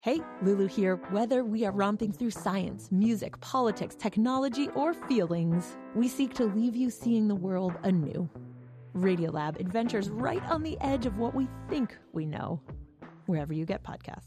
Hey, Lulu here. Whether we are romping through science, music, politics, technology, or feelings, we seek to leave you seeing the world anew. Radiolab adventures right on the edge of what we think we know, wherever you get podcasts.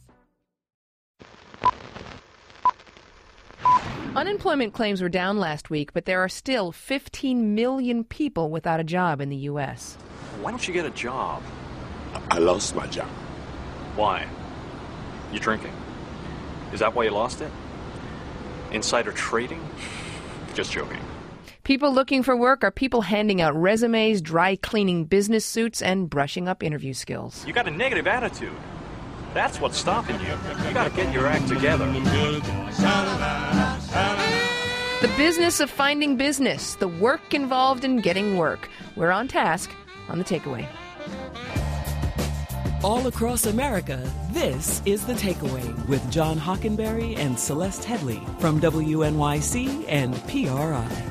Unemployment claims were down last week, but there are still 15 million people without a job in the U.S. Why don't you get a job? I lost my job. Why? You drinking? Is that why you lost it? Insider trading? Just joking. People looking for work are people handing out resumes, dry cleaning business suits, and brushing up interview skills. You got a negative attitude. That's what's stopping you. You got to get your act together. The business of finding business, the work involved in getting work. We're on task on The Takeaway. All across America, this is The Takeaway with John Hockenberry and Celeste Headley from WNYC and PRI.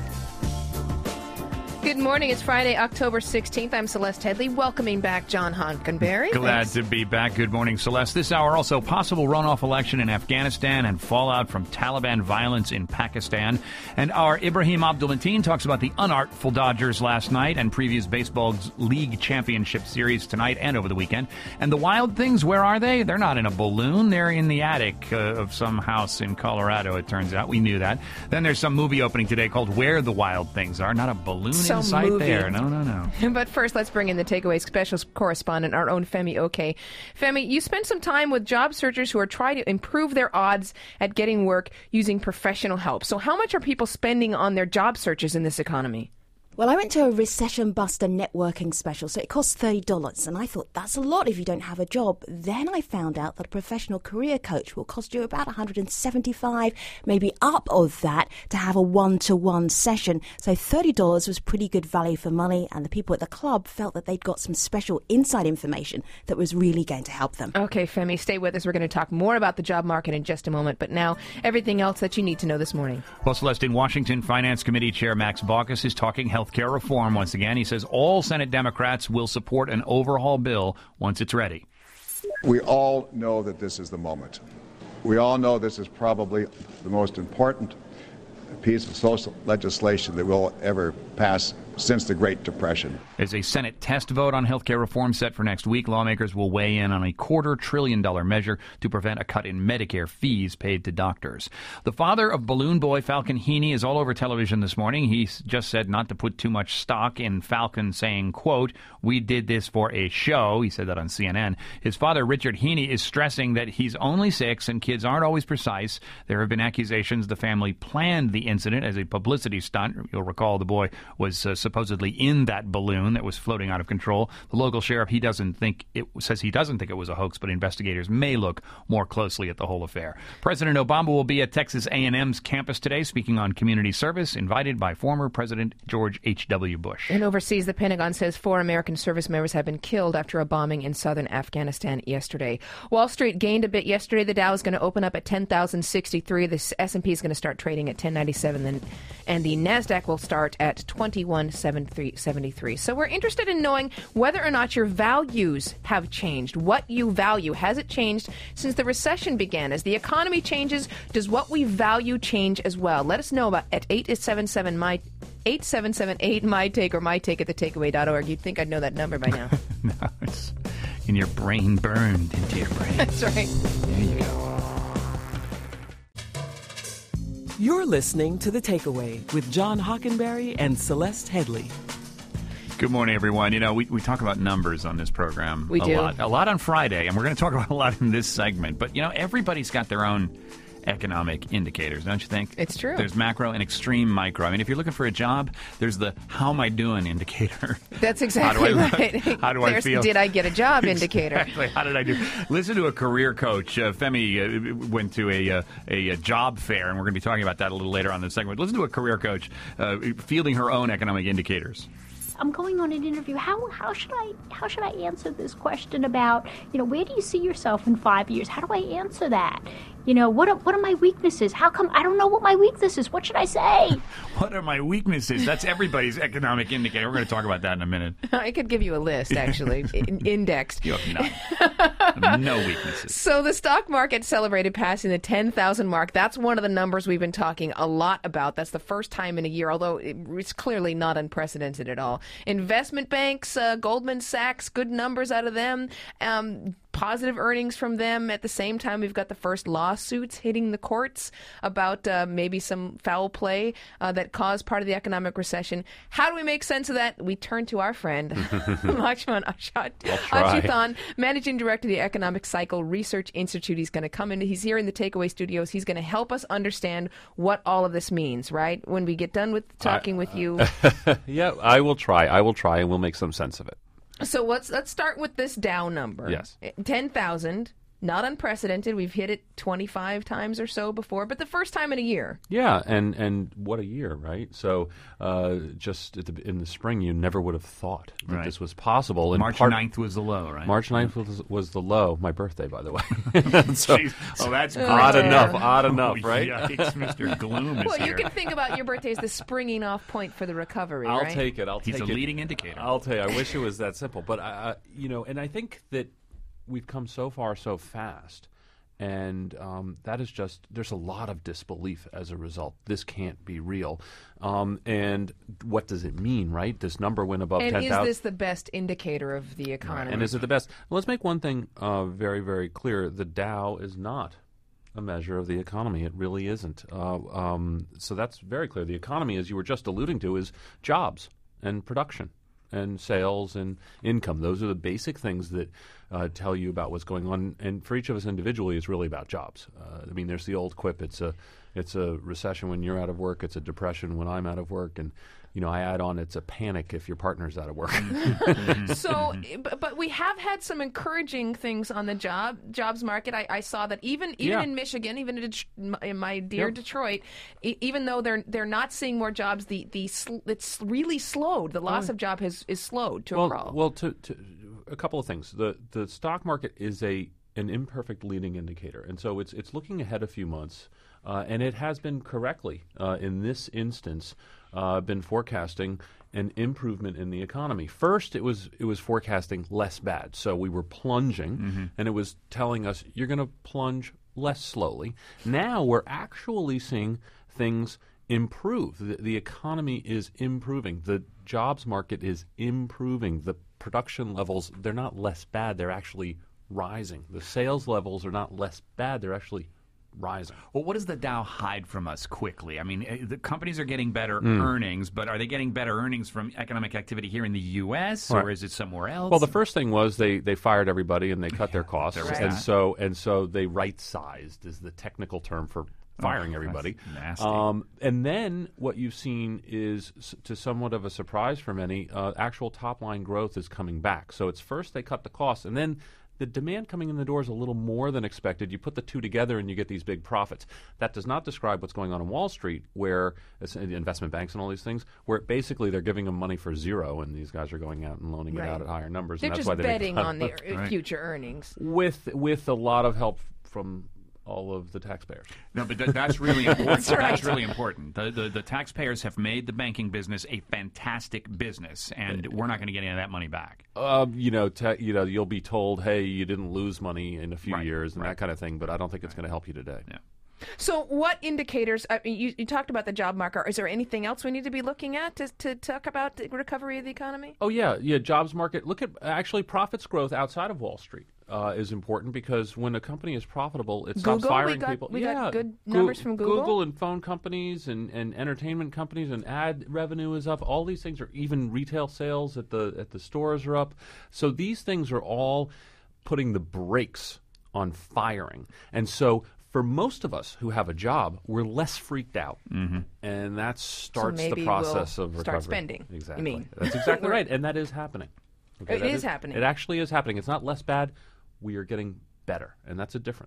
Good morning. It's Friday, October 16th. I'm Celeste Headley, welcoming back John Hockenberry. Glad to be back. Good morning, Celeste. This hour also possible runoff election in Afghanistan and fallout from Taliban violence in Pakistan. And our Ibrahim Abdul-Mateen talks about the unartful Dodgers last night and previews baseball's league championship series tonight and over the weekend. And the Wild Things, where are they? They're not in a balloon. They're in the attic of some house in Colorado, it turns out. We knew that. Then there's some movie opening today called Where the Wild Things Are. Not a balloon in sight movie. There. No. But first, let's bring in The Takeaway special correspondent, our own Femi Oke. Femi, you spent some time with job searchers who are trying to improve their odds at getting work using professional help. So how much are people spending on their job searches in this economy? Well, I went to a Recession Buster networking special, so it cost $30, and I thought that's a lot if you don't have a job. Then I found out that a professional career coach will cost you about $175, maybe up of that, to have a one-to-one session. So $30 was pretty good value for money, and the people at the club felt that they'd got some special inside information that was really going to help them. Okay, Femi, stay with us. We're going to talk more about the job market in just a moment, but now everything else that you need to know this morning. Well, Celeste, in Washington, Finance Committee Chair Max Baucus is talking health care reform once again. He says all Senate Democrats will support an overhaul bill once it's ready. We all know that this is the moment. We all know this is probably the most important piece of social legislation that we'll ever pass since the Great Depression. There's a Senate test vote on health care reform set for next week. Lawmakers will weigh in on a $250 billion measure to prevent a cut in Medicare fees paid to doctors. The father of Balloon Boy Falcon Heaney is all over television this morning. He just said not to put too much stock in Falcon, saying, quote, "We did this for a show." He said that on CNN. His father, Richard Heaney, is stressing that he's only 6 and kids aren't always precise. There have been accusations the family planned the incident as a publicity stunt. You'll recall the boy was supposedly in that balloon that was floating out of control. The local sheriff, he doesn't think it was a hoax, but investigators may look more closely at the whole affair. President Obama will be at Texas A&M's campus today, speaking on community service, invited by former President George H.W. Bush. And overseas, the Pentagon says 4 American service members have been killed after a bombing in southern Afghanistan yesterday. Wall Street gained a bit yesterday. The Dow is going to open up at 10,063. The S&P is going to start trading at 1097, and the NASDAQ will start at 2173. So we're interested in knowing whether or not your values have changed. What you value. Has it changed since the recession began? As the economy changes, does what we value change as well? Let us know about at 877-8 my take at thetakeaway.org. You'd think I'd know that number by now. No, it's in your brain, burned into your brain. That's right. There you go. You're listening to The Takeaway with John Hockenberry and Celeste Headley. Good morning, everyone. You know, we talk about numbers on this program a lot on Friday, and we're going to talk about a lot in this segment. But, you know, everybody's got their own economic indicators, don't you think? It's true. There's macro and extreme micro. I mean, if you're looking for a job, there's the how am I doing indicator. That's exactly right. How do I feel? Did I get a job indicator? Exactly. How did I do? Listen to a career coach. Femi went to a job fair, and we're going to be talking about that a little later on in the segment. Listen to a career coach fielding her own economic indicators. I'm going on an interview. How should I answer this question about, where do you see yourself in 5 years? How do I answer that? What are my weaknesses? How come I don't know what my weakness is? What should I say? What are my weaknesses? That's everybody's economic indicator. We're going to talk about that in a minute. I could give you a list, actually, indexed. You have none. No weaknesses. So the stock market celebrated passing the 10,000 mark. That's one of the numbers we've been talking a lot about. That's the first time in a year, although it's clearly not unprecedented at all. Investment banks, Goldman Sachs, good numbers out of them. Positive earnings from them. At the same time, we've got the first lawsuits hitting the courts about maybe some foul play that caused part of the economic recession. How do we make sense of that? We turn to our friend, Lakshman Achuthan, Managing Director of the Economic Cycle Research Institute. He's going to come in. He's here in the Takeaway Studios. He's going to help us understand what all of this means, right? When we get done with talking with you. Yeah, I will try, and we'll make some sense of it. So let's start with this Dow number. Yes. 10,000, not unprecedented. We've hit it 25 times or so before, but the first time in a year. Yeah, and what a year, right? So just in the spring, you never would have thought that this was possible. And March 9th was the low, right? March 9th was the low. My birthday, by the way. So, that's odd enough, right? Yikes, Mr. Gloom is well, here. you can think about your birthday as the springing off point for the recovery, I'll right? take it. He's a leading indicator. I'll tell you. I wish it was that simple, but and I think that we've come so far so fast, and that is just, there's a lot of disbelief as a result. This can't be real. And what does it mean, right? This number went above 10,000. And is this the best indicator of the economy? Right. And is it the best? Well, let's make one thing very, very clear. The Dow is not a measure of the economy. It really isn't. So that's very clear. The economy, as you were just alluding to, is jobs and production and sales and income. Those are the basic things that tell you about what's going on. And for each of us individually, it's really about jobs. There's the old quip: it's a recession when you're out of work. It's a depression when I'm out of work. And I add on, it's a panic if your partner's out of work. So, but we have had some encouraging things on the jobs market. I saw that even in Michigan, even in my dear Detroit, even though they're not seeing more jobs, it's really slowed. The loss of job is slowed to a crawl. Well, to a couple of things. The stock market is an imperfect leading indicator, and so it's looking ahead a few months, and it has been correctly in this instance been forecasting an improvement in the economy. First, it was forecasting less bad, so we were plunging, and it was telling us you're going to plunge less slowly. Now we're actually seeing things improve. The economy is improving. The jobs market is improving. The production levels, they're not less bad, they're actually rising. The sales levels are not less bad, they're actually rising. Well, what does the Dow hide from us quickly? The companies are getting better earnings, but are they getting better earnings from economic activity here in the U.S. or is it somewhere else? Well, the first thing was they fired everybody and they cut their costs, and so they right-sized is the technical term for firing everybody. Nasty. And then what you've seen is, to somewhat of a surprise for many, actual top-line growth is coming back. So it's first they cut the costs, and then the demand coming in the door is a little more than expected. You put the two together and you get these big profits. That does not describe what's going on in Wall Street, where investment banks and all these things, where basically they're giving them money for zero, and these guys are going out and loaning it out at higher numbers. They're and that's just why betting on their future earnings. With a lot of help from all of the taxpayers. No, but that's really important. That's really important. The taxpayers have made the banking business a fantastic business, and we're not going to get any of that money back. You'll be told, hey, you didn't lose money in a few years and that kind of thing, but I don't think it's going to help you today. Yeah. So what indicators, you talked about the job market. Is there anything else we need to be looking at to talk about the recovery of the economy? Oh, yeah, jobs market. Look at actually profits growth outside of Wall Street. Is important because when a company is profitable, it stops firing people. We got good numbers from Google. Google and phone companies and entertainment companies, and ad revenue is up. All these things are, even retail sales at the stores are up. So these things are all putting the brakes on firing. And so for most of us who have a job, we're less freaked out, and that starts the process of recovery. Start spending. Exactly. You mean. That's exactly right, and that is happening. Okay, it is happening. It actually is happening. It's not less bad. We are getting better, and that's a difference.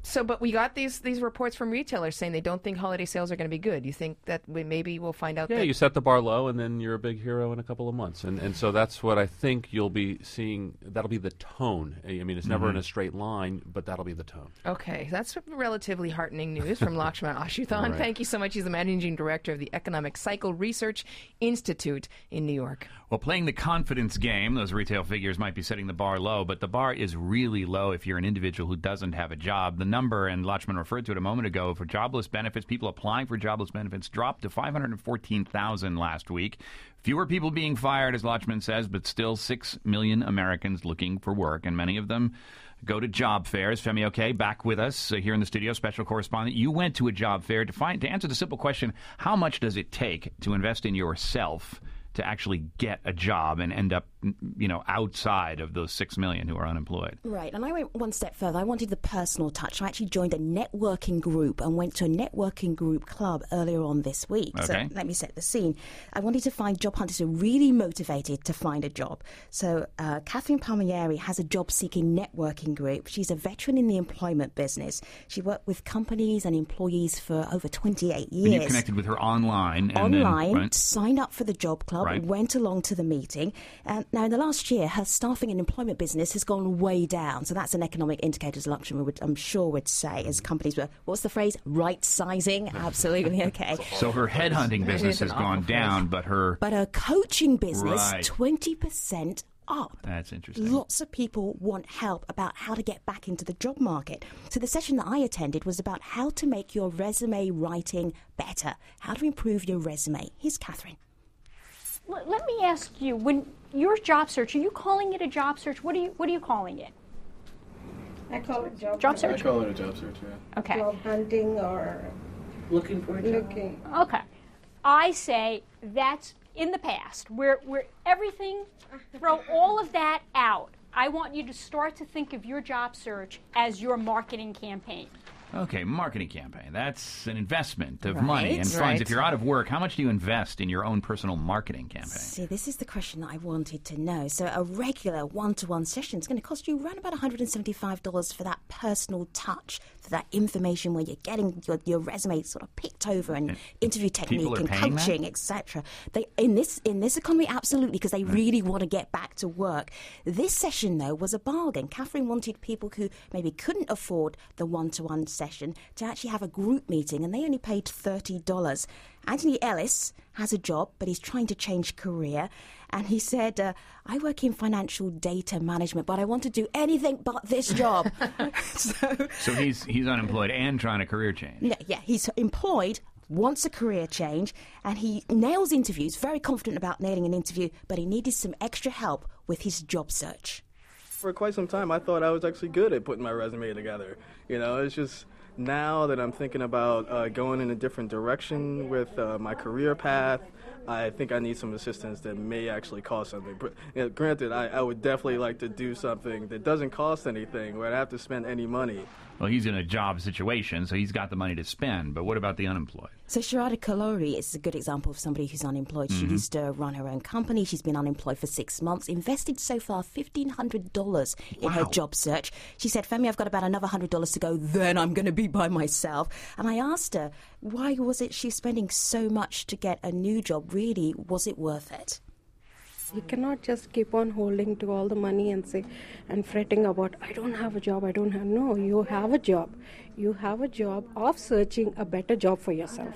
So, but we got these reports from retailers saying they don't think holiday sales are going to be good. You think that maybe we'll find out? Yeah, that you set the bar low, and then you're a big hero in a couple of months, and so that's what I think you'll be seeing. That'll be the tone. I mean, it's never in a straight line, but that'll be the tone. Okay, that's relatively heartening news from Lakshman Ashuthan. Right. Thank you so much. He's the managing director of the Economic Cycle Research Institute in New York. Well, playing the confidence game, those retail figures might be setting the bar low, but the bar is really low if you're an individual who doesn't have a job. The number, and Lakshman referred to it a moment ago, for jobless benefits, people applying for jobless benefits dropped to 514,000 last week. Fewer people being fired, as Lakshman says, but still 6 million Americans looking for work, and many of them go to job fairs. Femi Oke, back with us here in the studio, special correspondent. You went to a job fair to answer the simple question, how much does it take to invest in yourself to actually get a job and end up, outside of those 6 million who are unemployed? Right, and I went one step further. I wanted the personal touch. I actually joined a networking group and went to a networking group club earlier on this week. Okay. So let me set the scene. I wanted to find job hunters who are really motivated to find a job. So Catherine Palmieri has a job-seeking networking group. She's a veteran in the employment business. She worked with companies and employees for over 28 years. And you connected with her online. Signed up for the job club, went along to the meeting. Now, in the last year, her staffing and employment business has gone way down. So that's an economic indicator, as Lakshman I'm sure would say, as companies were, what's the phrase? Right-sizing? Absolutely, okay. So her headhunting business has gone down, but her coaching business, 20% up. That's interesting. Lots of people want help about how to get back into the job market. So the session that I attended was about how to make your resume writing better, how to improve your resume. Here's Catherine. Let me ask you, when your job search, are you calling it a job search? What are you calling it? I call it job search. I call it a job search, yeah. Okay. Job hunting or looking for a job. Okay. I say that's in the past. We're everything, throw all of that out. I want you to start to think of your job search as your marketing campaign. Okay, marketing campaign. That's an investment of money and funds. If you're out of work, how much do you invest in your own personal marketing campaign? See, this is the question that I wanted to know. So a regular one-to-one session is going to cost you around about $175 for that personal touch, for that information where you're getting your resume sort of picked over and interview technique and coaching, etc. In this economy, absolutely, because they really want to get back to work. This session, though, was a bargain. Catherine wanted people who maybe couldn't afford the one-to-one session to actually have a group meeting, and they only paid $30. Anthony Ellis has a job, but he's trying to change career, and he said, I work in financial data management, but I want to do anything but this job. So he's unemployed and trying a career change. Yeah, he's employed, wants a career change, and he nails interviews, very confident about nailing an interview, but he needed some extra help with his job search. For quite some time, I thought I was actually good at putting my resume together. It's just now that I'm thinking about going in a different direction with my career path, I think I need some assistance that may actually cost something. But, granted, I would definitely like to do something that doesn't cost anything, where I don't have to spend any money. Well, he's in a job situation, so he's got the money to spend. But what about the unemployed? So Sharada Kalori is a good example of somebody who's unemployed. She used to run her own company. She's been unemployed for 6 months, invested so far $1,500 in her job search. She said, Femi, I've got about another $100 to go, then I'm going to be by myself. And I asked her, why was it she's spending so much to get a new job? Really, was it worth it? You cannot just keep on holding to all the money and fretting about, I don't have a job, No, you have a job. You have a job of searching a better job for yourself.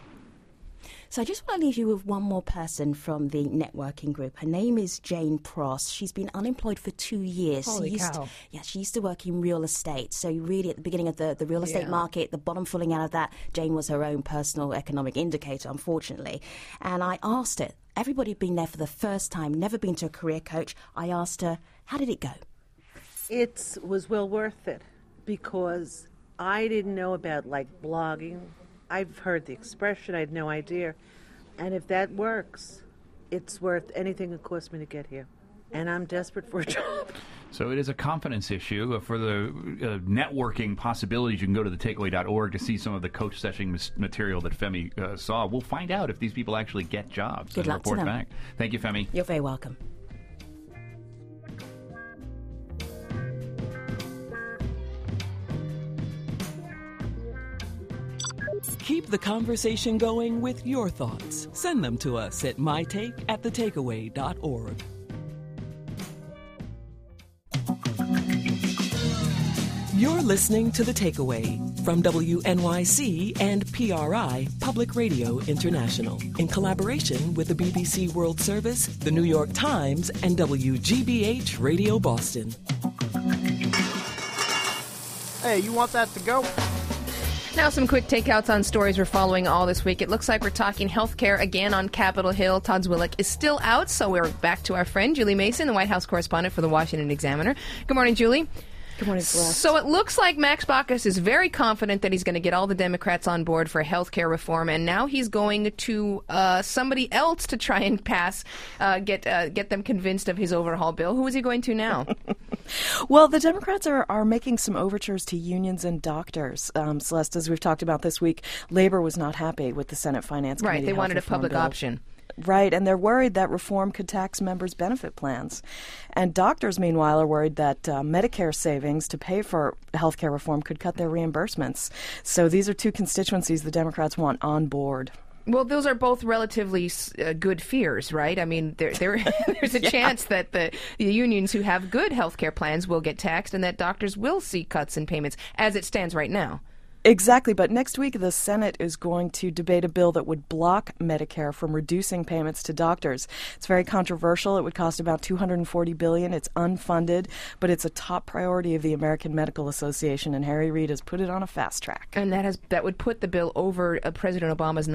So I just want to leave you with one more person from the networking group. Her name is Jane Pross. She's been unemployed for 2 years. Holy cow. She used to work in real estate. So really at the beginning of the real estate market, the bottom falling out of that, Jane was her own personal economic indicator, unfortunately. And I asked her, everybody had been there for the first time, never been to a career coach. I asked her, how did it go? It was well worth it because I didn't know about blogging. I've heard the expression, I had no idea. And if that works, it's worth anything it cost me to get here. And I'm desperate for a job. So it is a confidence issue. For the networking possibilities, you can go to thetakeaway.org to see some of the coach session material that Femi saw. We'll find out if these people actually get jobs. Good luck report to them. back. Thank you, Femi. You're very welcome. Keep the conversation going with your thoughts. Send them to us at mytake@thetakeaway.org. You're listening to The Takeaway from WNYC and PRI Public Radio International in collaboration with the BBC World Service, the New York Times, and WGBH Radio Boston. Hey, you want that to go? Now some quick takeouts on stories we're following all this week. It looks like we're talking healthcare again on Capitol Hill. Todd Zwillich is still out, so we're back to our friend Julie Mason, the White House correspondent for the Washington Examiner. Good morning, Julie. Good morning, Celeste. So it looks like Max Baucus is very confident that he's going to get all the Democrats on board for health care reform, and now he's going to somebody else to try and get them convinced of his overhaul bill. Who is he going to now? Well, the Democrats are making some overtures to unions and doctors. Celeste, as we've talked about this week, Labor was not happy with the Senate Finance Committee. Right, they wanted a public bill. option. Right, and they're worried that reform could tax members' benefit plans. And doctors, meanwhile, are worried that Medicare savings to pay for health care reform could cut their reimbursements. So these are two constituencies the Democrats want on board. Well, those are both relatively good fears, right? I mean, there's a chance that the unions who have good health care plans will get taxed and that doctors will see cuts in payments as it stands right now. Exactly, but next week the Senate is going to debate a bill that would block Medicare from reducing payments to doctors. It's very controversial. It would cost about $240 billion. It's unfunded, but it's a top priority of the American Medical Association, and Harry Reid has put it on a fast track. And that would put the bill over President Obama's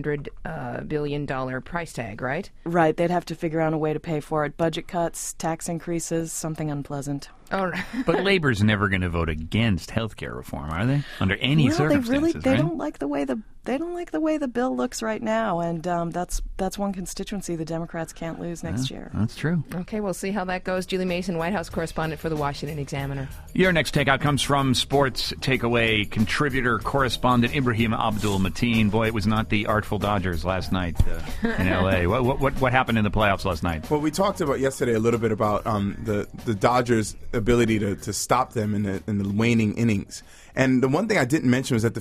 $900 billion price tag, right? Right. They'd have to figure out a way to pay for it. Budget cuts, tax increases, something unpleasant. All right. But Labor's never going to vote against health care reform, are they? Under any circumstances, they don't like the way the bill looks right now, and that's one constituency the Democrats can't lose next year. That's true. Okay, we'll see how that goes. Julie Mason, White House correspondent for the Washington Examiner. Your next takeout comes from Sports Takeaway contributor, correspondent Ibrahim Abdul-Mateen. Boy, it was not the artful Dodgers last night in L.A. What happened in the playoffs last night? Well, we talked about yesterday a little bit about the Dodgers' ability to stop them in the waning innings. And the one thing I didn't mention was that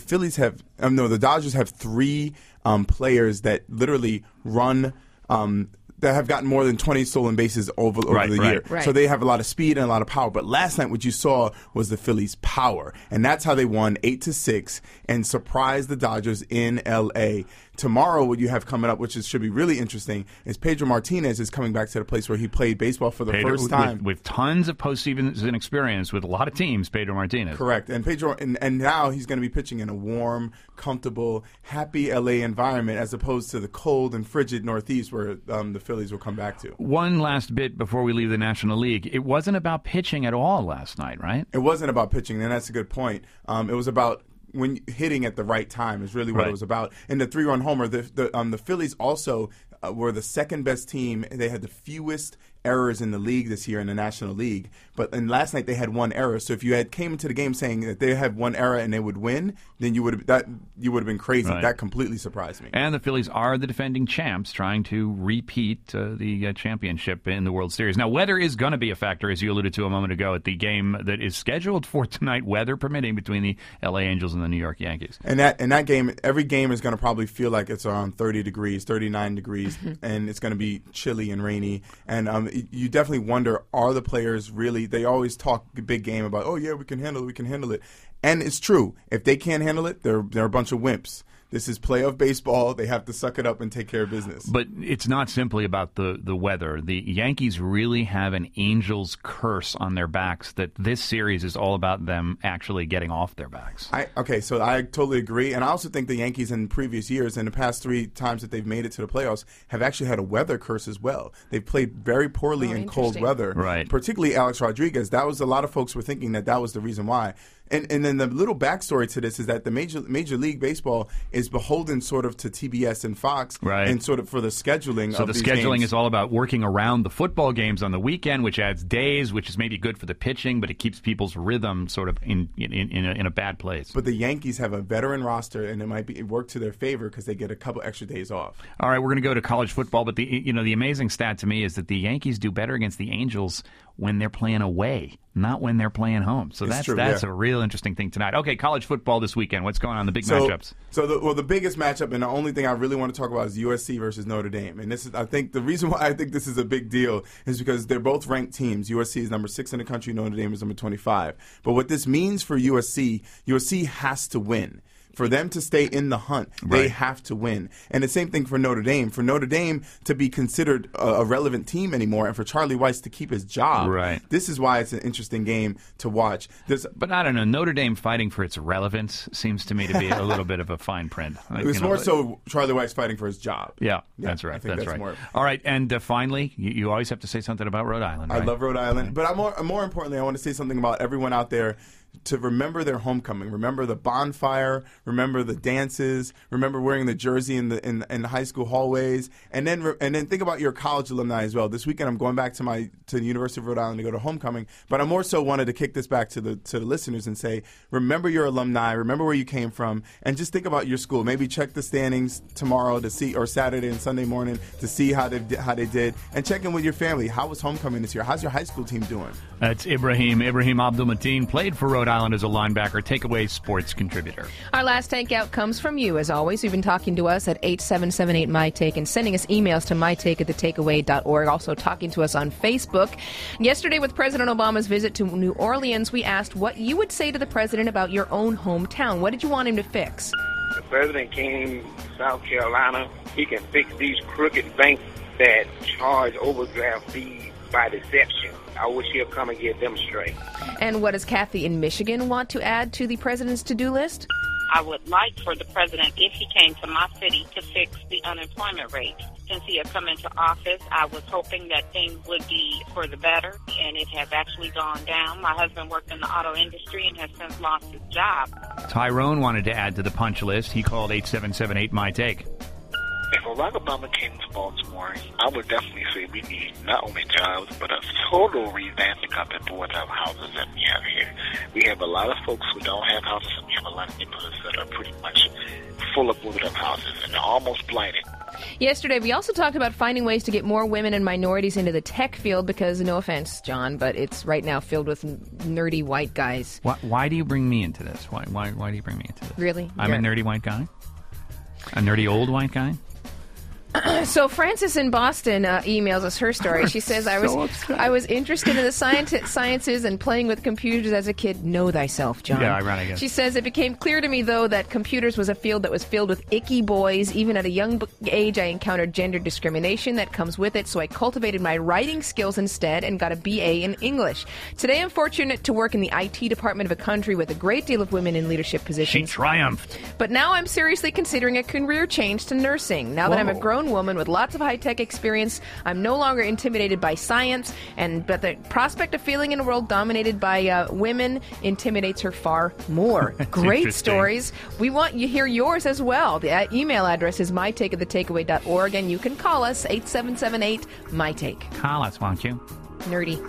the Dodgers have three players that literally run that have gotten more than 20 stolen bases over the year. Right. So they have a lot of speed and a lot of power. But last night what you saw was the Phillies' power. And that's how they won 8-6 and surprised the Dodgers in L.A. Tomorrow, what you have coming up, which should be really interesting, is Pedro Martinez is coming back to the place where he played baseball for the first time. With tons of postseason experience with a lot of teams, Pedro Martinez. Correct. And Pedro, and now he's going to be pitching in a warm, comfortable, happy L.A. environment as opposed to the cold and frigid Northeast where the Phillies will come back to. One last bit before we leave the National League. It wasn't about pitching at all last night, right? It wasn't about pitching, and that's a good point. It was about when hitting at the right time is really what it was about. And the 3-run homer, the Phillies also were the second best team. They had the fewest errors in the league this year in the National League. But last night they had one error. So if you came into the game saying that they had one error and they would win, then you would have been crazy. Right. That completely surprised me. And the Phillies are the defending champs, trying to repeat the championship in the World Series. Now, weather is going to be a factor, as you alluded to a moment ago, at the game that is scheduled for tonight, weather permitting, between the L.A. Angels and the New York Yankees. And that game, every game is going to probably feel like it's around 30 degrees, 39 degrees, and it's going to be chilly and rainy. And you definitely wonder, are the players really, they always talk a big game about, oh yeah, we can handle it. And it's true. If they can't handle it, they're a bunch of wimps. This is playoff baseball. They have to suck it up and take care of business. But it's not simply about the weather. The Yankees really have an Angels curse on their backs that this series is all about them actually getting off their backs. So I totally agree. And I also think the Yankees in previous years, in the past 3 times that they've made it to the playoffs, have actually had a weather curse as well. They've played very poorly in cold weather. Right. Particularly Alex Rodriguez. That was a lot of folks were thinking that was the reason why. And then the little backstory to this is that the Major League Baseball is beholden sort of to TBS and Fox, and sort of for the scheduling. So of the these scheduling games. is all about working around the football games on the weekend, which adds days, which is maybe good for the pitching, but it keeps people's rhythm sort of in a bad place. But the Yankees have a veteran roster, and it work to their favor because they get a couple extra days off. All right, we're going to go to college football, but the amazing stat to me is that the Yankees do better against the Angels when they're playing away, not when they're playing home. So that's a real interesting thing tonight. Okay, college football this weekend. What's going on, the big matchups? So the biggest matchup, and the only thing I really want to talk about is USC versus Notre Dame. And this is, I think, the reason why I think this is a big deal is because they're both ranked teams. USC is number 6 in the country. Notre Dame is number 25. But what this means for USC has to win. For them to stay in the hunt, they have to win. And the same thing for Notre Dame. For Notre Dame to be considered a relevant team anymore, and for Charlie Weis to keep his job, this is why it's an interesting game to watch. But I don't know. Notre Dame fighting for its relevance seems to me to be a little bit of a fine print. It's more so Charlie Weis fighting for his job. Yeah, that's right. I think that's right. More. All right, and finally, you always have to say something about Rhode Island, right? I love Rhode Island. But more importantly, I want to say something about everyone out there to remember their homecoming. Remember the bonfire. Remember the dances. Remember wearing the jersey in the high school hallways. And then think about your college alumni as well. This weekend I'm going back to the University of Rhode Island to go to homecoming. But I more so wanted to kick this back to the listeners and say, remember your alumni. Remember where you came from, and just think about your school. Maybe check the standings tomorrow to see, or Saturday and Sunday morning to see how they did, and check in with your family. How was homecoming this year? How's your high school team doing? That's Ibrahim Abdul-Mateen, played for Rhode Island as a linebacker, Takeaway sports contributor. Our last takeout comes from you, as always. You've been talking to us at 8778-MyTake and sending us emails to mytake@thetakeaway.org. Also talking to us on Facebook. Yesterday, with President Obama's visit to New Orleans, we asked what you would say to the president about your own hometown. What did you want him to fix? The president came to South Carolina. He can fix these crooked banks that charge overdraft fees by deception. I wish he'll come and get them straight. And what does Kathy in Michigan want to add to the president's to-do list? I would like for the president, if he came to my city, to fix the unemployment rate. Since he had come into office, I was hoping that things would be for the better, and it has actually gone down. My husband worked in the auto industry and has since lost his job. Tyrone wanted to add to the punch list. He called 8778-MyTake. If Barack Obama came to Baltimore, I would definitely say we need not only jobs, but a total revamping of the board of houses that we have here. We have a lot of folks who don't have houses, and we have a lot of neighborhoods that are pretty much full of boarded up houses, and they're almost blighted. Yesterday, we also talked about finding ways to get more women and minorities into the tech field because, no offense, John, but it's right now filled with nerdy white guys. Why do you bring me into this? Why do you bring me into this? Really? I'm a nerdy white guy? A nerdy old white guy? So Frances in Boston emails us her story. She says, I was interested in the sciences and playing with computers as a kid. Know thyself, John. Yeah, ironic. She says, it became clear to me, though, that computers was a field that was filled with icky boys. Even at a young age, I encountered gender discrimination that comes with it, so I cultivated my writing skills instead and got a BA in English. Today, I'm fortunate to work in the IT department of a country with a great deal of women in leadership positions. She triumphed. But now I'm seriously considering a career change to nursing. Now that I'm a grown woman with lots of high-tech experience, I'm no longer intimidated by science, but the prospect of feeling in a world dominated by women intimidates her far more. Great stories. We want you to hear yours as well. The email address is mytake@thetakeaway.org, and you can call us 8778-MyTake. Call us, won't you? Nerdy.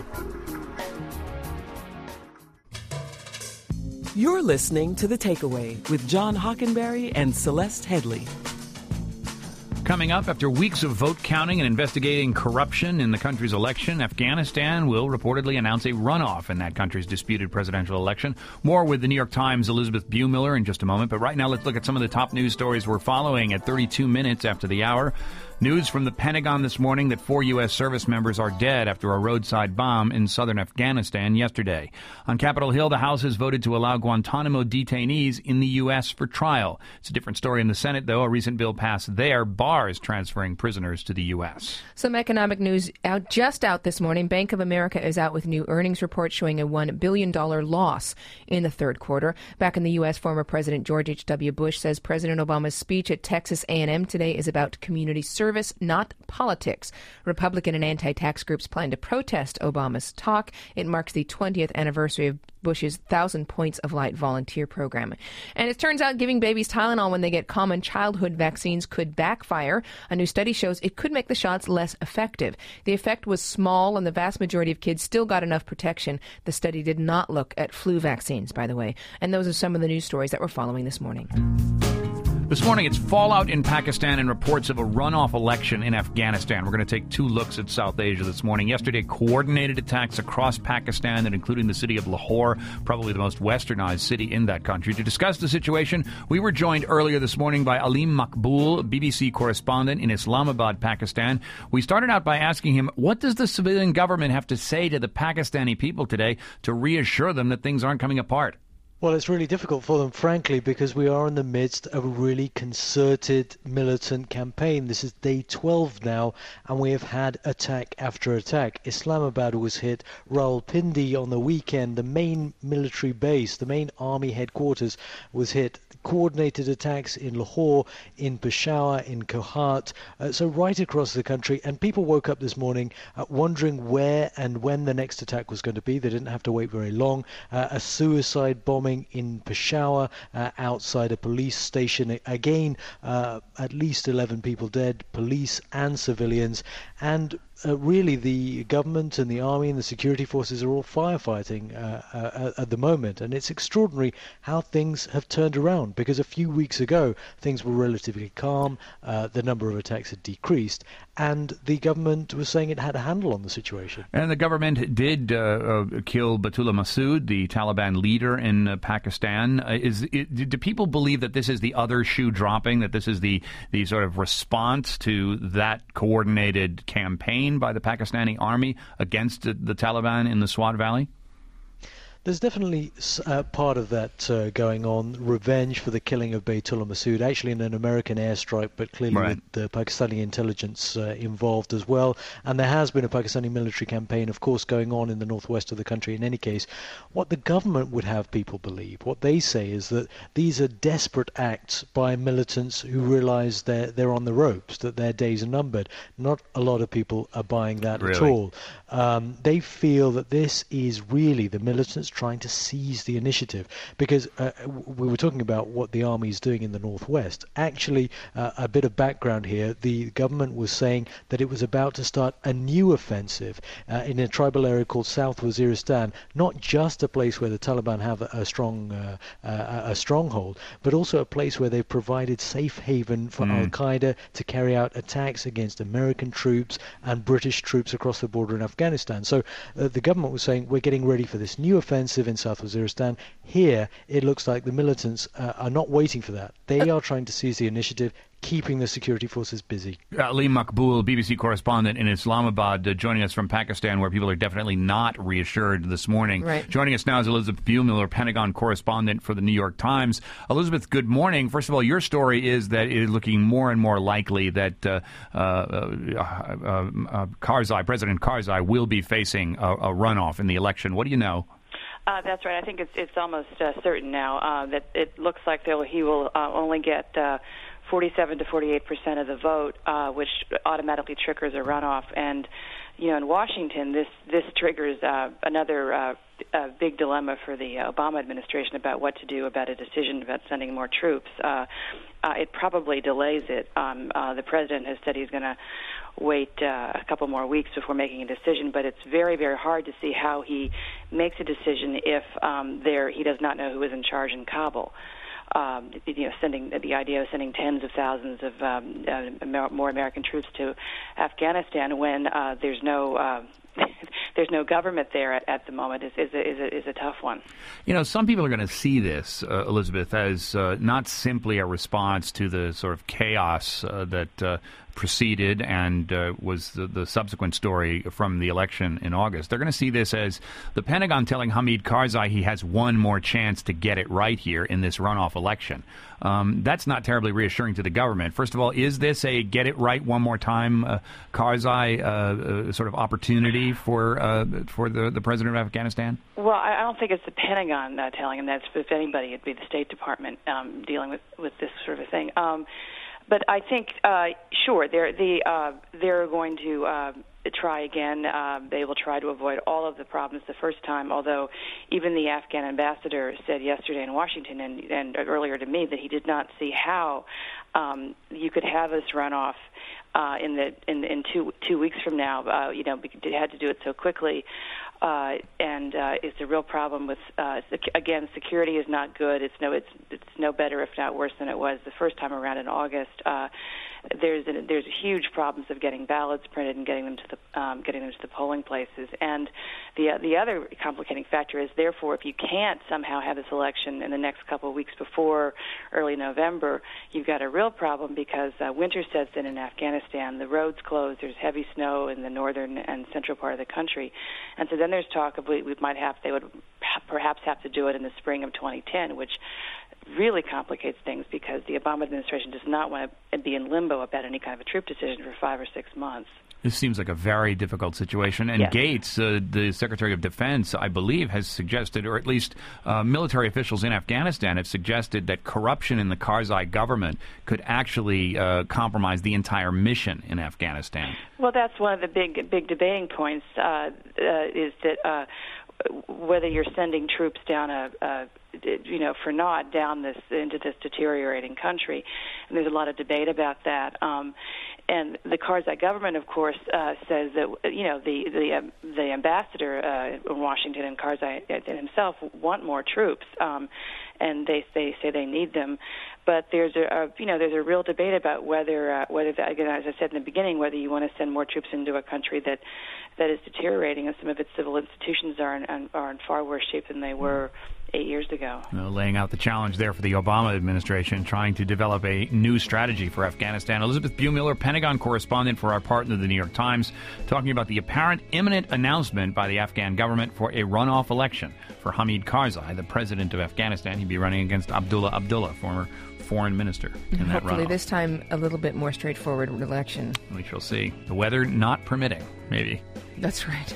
You're listening to The Takeaway with John Hockenberry and Celeste Headley. Coming up, after weeks of vote counting and investigating corruption in the country's election, Afghanistan will reportedly announce a runoff in that country's disputed presidential election. More with the New York Times' Elizabeth Buemiller in just a moment. But right now, let's look at some of the top news stories we're following at 32 minutes after the hour. News from the Pentagon this morning that 4 U.S. service members are dead after a roadside bomb in southern Afghanistan yesterday. On Capitol Hill, the House has voted to allow Guantanamo detainees in the U.S. for trial. It's a different story in the Senate, though. A recent bill passed there bars transferring prisoners to the U.S. Some economic news just out this morning. Bank of America is out with new earnings report showing a $1 billion loss in the third quarter. Back in the U.S., former President George H.W. Bush says President Obama's speech at Texas A&M today is about community service, not politics. Republican and anti-tax groups plan to protest Obama's talk. It marks the 20th anniversary of Bush's 1,000 Points of Light volunteer program. And it turns out giving babies Tylenol when they get common childhood vaccines could backfire. A new study shows it could make the shots less effective. The effect was small, and the vast majority of kids still got enough protection. The study did not look at flu vaccines, by the way. And those are some of the news stories that we're following this morning. This morning, it's fallout in Pakistan and reports of a runoff election in Afghanistan. We're going to take two looks at South Asia this morning. Yesterday, coordinated attacks across Pakistan, and including the city of Lahore, probably the most westernized city in that country. To discuss the situation, we were joined earlier this morning by Aleem Maqbool, BBC correspondent in Islamabad, Pakistan. We started out by asking him, what does the civilian government have to say to the Pakistani people today to reassure them that things aren't coming apart? Well, it's really difficult for them, frankly, because we are in the midst of a really concerted militant campaign. This is day 12 now, and we have had attack after attack. Islamabad was hit, Rawalpindi on the weekend, the main military base, the main army headquarters was hit. Coordinated attacks in Lahore, in Peshawar, in Kohat, so right across the country. And people woke up this morning wondering where and when the next attack was going to be. They didn't have to wait very long. A suicide bombing in Peshawar outside a police station. Again, at least 11 people dead, police and civilians. And really, the government and the army and the security forces are all firefighting at the moment. And it's extraordinary how things have turned around, because a few weeks ago, things were relatively calm, the number of attacks had decreased, and the government was saying it had a handle on the situation. And the government did kill Baitullah Masood, the Taliban leader in Pakistan. Do people believe that this is the other shoe dropping, that this is the sort of response to that coordinated campaign by the Pakistani army against the Taliban in the Swat Valley? There's definitely part of that going on, revenge for the killing of Baitullah Masood, actually in an American airstrike, but clearly with the Pakistani intelligence involved as well. And there has been a Pakistani military campaign, of course, going on in the northwest of the country in any case. What the government would have people believe, what they say is that these are desperate acts by militants who realize they're on the ropes, that their days are numbered. Not a lot of people are buying that at all. They feel that this is really the militants trying to seize the initiative, because we were talking about what the army is doing in the northwest. Actually, a bit of background here, the government was saying that it was about to start a new offensive in a tribal area called South Waziristan, not just a place where the Taliban have a stronghold, but also a place where they've provided safe haven for Al-Qaeda to carry out attacks against American troops and British troops across the border in Afghanistan. So the government was saying, we're getting ready for this new offensive in South Waziristan. Here, it looks like the militants are not waiting for that. They are trying to seize the initiative, keeping the security forces busy. Aleem Maqbool, BBC correspondent in Islamabad, joining us from Pakistan, where people are definitely not reassured this morning. Right. Joining us now is Elizabeth Buehmiller, Pentagon correspondent for the New York Times. Elizabeth, good morning. First of all, your story is that it is looking more and more likely that Karzai, President Karzai, will be facing a runoff in the election. What do you know? That's right. I think it's almost certain now that it looks like he will only get 47 to 48% of the vote, which automatically triggers a runoff. And in Washington, this triggers another big dilemma for the Obama administration about what to do about a decision about sending more troops. It probably delays it. The president has said he's going to wait a couple more weeks before making a decision, but it's very, very hard to see how he makes a decision if he does not know who is in charge in Kabul. Sending the idea of sending tens of thousands of more American troops to Afghanistan when there's no government there at the moment is a tough one. Some people are going to see this, Elizabeth, as not simply a response to the sort of chaos that preceded and was the subsequent story from the election in August. They're going to see this as the Pentagon telling Hamid Karzai he has one more chance to get it right here in this runoff election. That's not terribly reassuring to the government. First of all, is this a get it right one more time Karzai sort of opportunity for the president of Afghanistan? Well, I don't think it's the Pentagon telling him that. If anybody, it'd be the State Department dealing with this sort of a thing. But I think, sure, they're going to try again. They will try to avoid all of the problems the first time, although even the Afghan ambassador said yesterday in Washington and earlier to me that he did not see how you could have this runoff in 2 weeks from now. They had to do it so quickly. and it's a real problem with again, security is not good. It's no better, if not worse, than it was the first time around in August. There's huge problems of getting ballots printed and getting them to the polling places. And the other complicating factor is, therefore, if you can't somehow have this election in the next couple of weeks before early November, you've got a real problem because winter sets in Afghanistan. The roads closed. There's heavy snow in the northern and central part of the country, and so then there's talk of they would perhaps have to do it in the spring of 2010, which really complicates things because the Obama administration does not want to be in limbo about any kind of a troop decision for 5 or 6 months. This seems like a very difficult situation. And yes. Gates, the Secretary of Defense, I believe, has suggested, or at least military officials in Afghanistan have suggested, that corruption in the Karzai government could actually compromise the entire mission in Afghanistan. Well, that's one of the big debating points, is that whether you're sending troops down for naught down into this deteriorating country, and there's a lot of debate about that. And the Karzai government, of course, says that the ambassador in Washington and Karzai himself want more troops, and they say they need them. But there's a real debate about whether again, as I said in the beginning, whether you want to send more troops into a country that is deteriorating, and some of its civil institutions are in far worse shape than they were 8 years ago. Laying out the challenge there for the Obama administration, trying to develop a new strategy for Afghanistan. Elizabeth Buemiller, Pentagon correspondent for our partner, the New York Times, talking about the apparent imminent announcement by the Afghan government for a runoff election for Hamid Karzai, the president of Afghanistan. He'd be running against Abdullah Abdullah, former foreign minister, in that Hopefully runoff. This time a little bit more straightforward election. We shall see. The weather not permitting, maybe. That's right.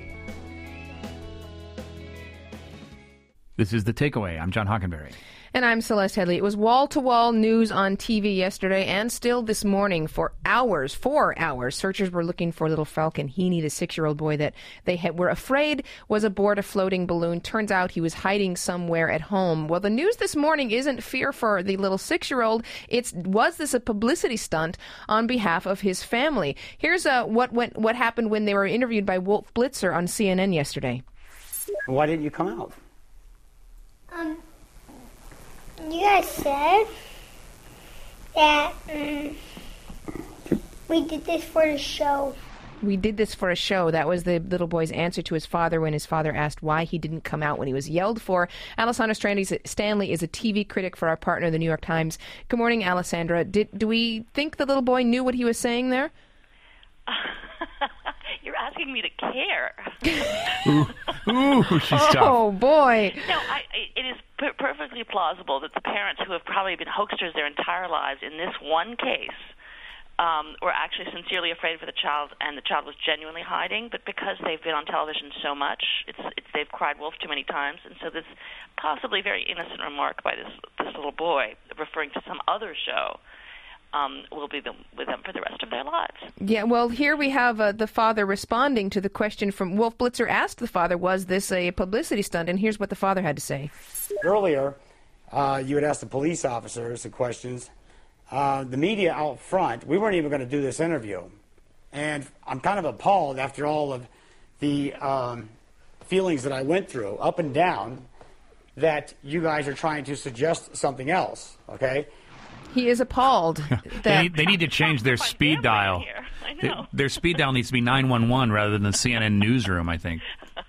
This is The Takeaway. I'm John Hockenberry. And I'm Celeste Headley. It was wall-to-wall news on TV yesterday and still this morning for 4 hours. Searchers were looking for little Falcon Heaney, the 6-year-old boy that they were afraid was aboard a floating balloon. Turns out he was hiding somewhere at home. Well, the news this morning isn't fear for the little 6-year-old. Was this a publicity stunt on behalf of his family? Here's what happened when they were interviewed by Wolf Blitzer on CNN yesterday. Why didn't you come out? You guys said that we did this for the show. We did this for a show. That was the little boy's answer to his father when his father asked why he didn't come out when he was yelled for. Alessandra Stanley is a TV critic for our partner, the New York Times. Good morning, Alessandra. Do we think the little boy knew what he was saying there? You're asking me to care. Ooh, she's tough. Oh, boy. No, it is perfectly plausible that the parents who have probably been hoaxers their entire lives in this one case were actually sincerely afraid for the child, and the child was genuinely hiding. But because they've been on television so much, they've cried wolf too many times, and so this possibly very innocent remark by this little boy referring to some other show will be with them for the rest of their lives. Yeah, well, here we have the father responding to the question from Wolf Blitzer asked the father, was this a publicity stunt? And here's what the father had to say. Earlier, you had asked the police officers the questions. The media out front, we weren't even going to do this interview. And I'm kind of appalled after all of the feelings that I went through, up and down, that you guys are trying to suggest something else, okay? He is appalled. They need to change their speed dial. I know. Their speed dial needs to be 911 rather than the CNN newsroom, I think.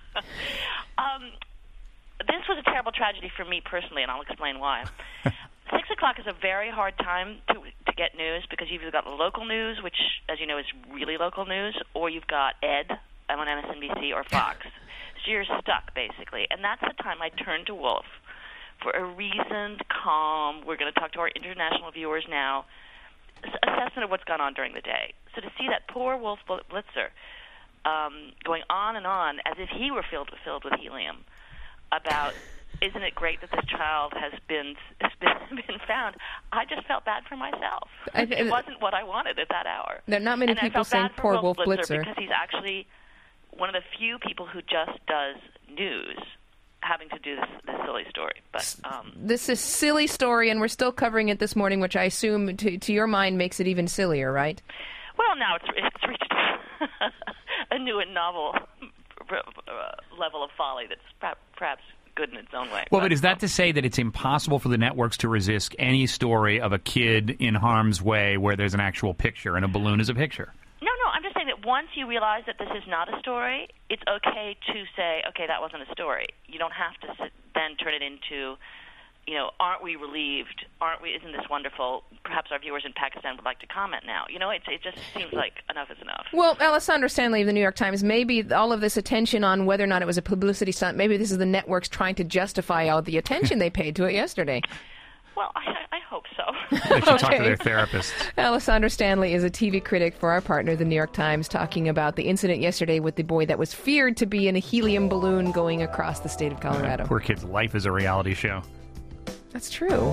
This was a terrible tragedy for me personally, and I'll explain why. 6 o'clock is a very hard time to get news because you've either got local news, which, as you know, is really local news, or you've got Ed on MSNBC or Fox. So you're stuck, basically. And that's the time I turn to Wolf for a reasoned, calm, we're going to talk to our international viewers now, assessment of what's gone on during the day. So to see that poor Wolf Blitzer going on and on as if he were filled with helium about, isn't it great that this child has been found, I just felt bad for myself. It wasn't what I wanted at that hour. There are not many people saying poor Wolf Blitzer. Because he's actually one of the few people who just does news having to do this silly story. But this is silly story, and we're still covering it this morning, which I assume, to your mind, makes it even sillier, right? Well, now it's reached a new and novel level of folly that's perhaps good in its own way. Well, but is that to say that it's impossible for the networks to resist any story of a kid in harm's way where there's an actual picture and a balloon is a picture? No, I'm just saying that once you realize that this is not a story, it's okay to say, okay, that wasn't a story. You don't have to then turn it into, aren't we relieved? Isn't this wonderful? Perhaps our viewers in Pakistan would like to comment now. It just seems like enough is enough. Well, Alessandra Stanley of the New York Times, maybe all of this attention on whether or not it was a publicity stunt, maybe this is the networks trying to justify all the attention they paid to it yesterday. Well, I hope so. They should talk to their therapists. Alessandra Stanley is a TV critic for our partner, the New York Times, talking about the incident yesterday with the boy that was feared to be in a helium balloon going across the state of Colorado. Poor kid's life is a reality show. That's true.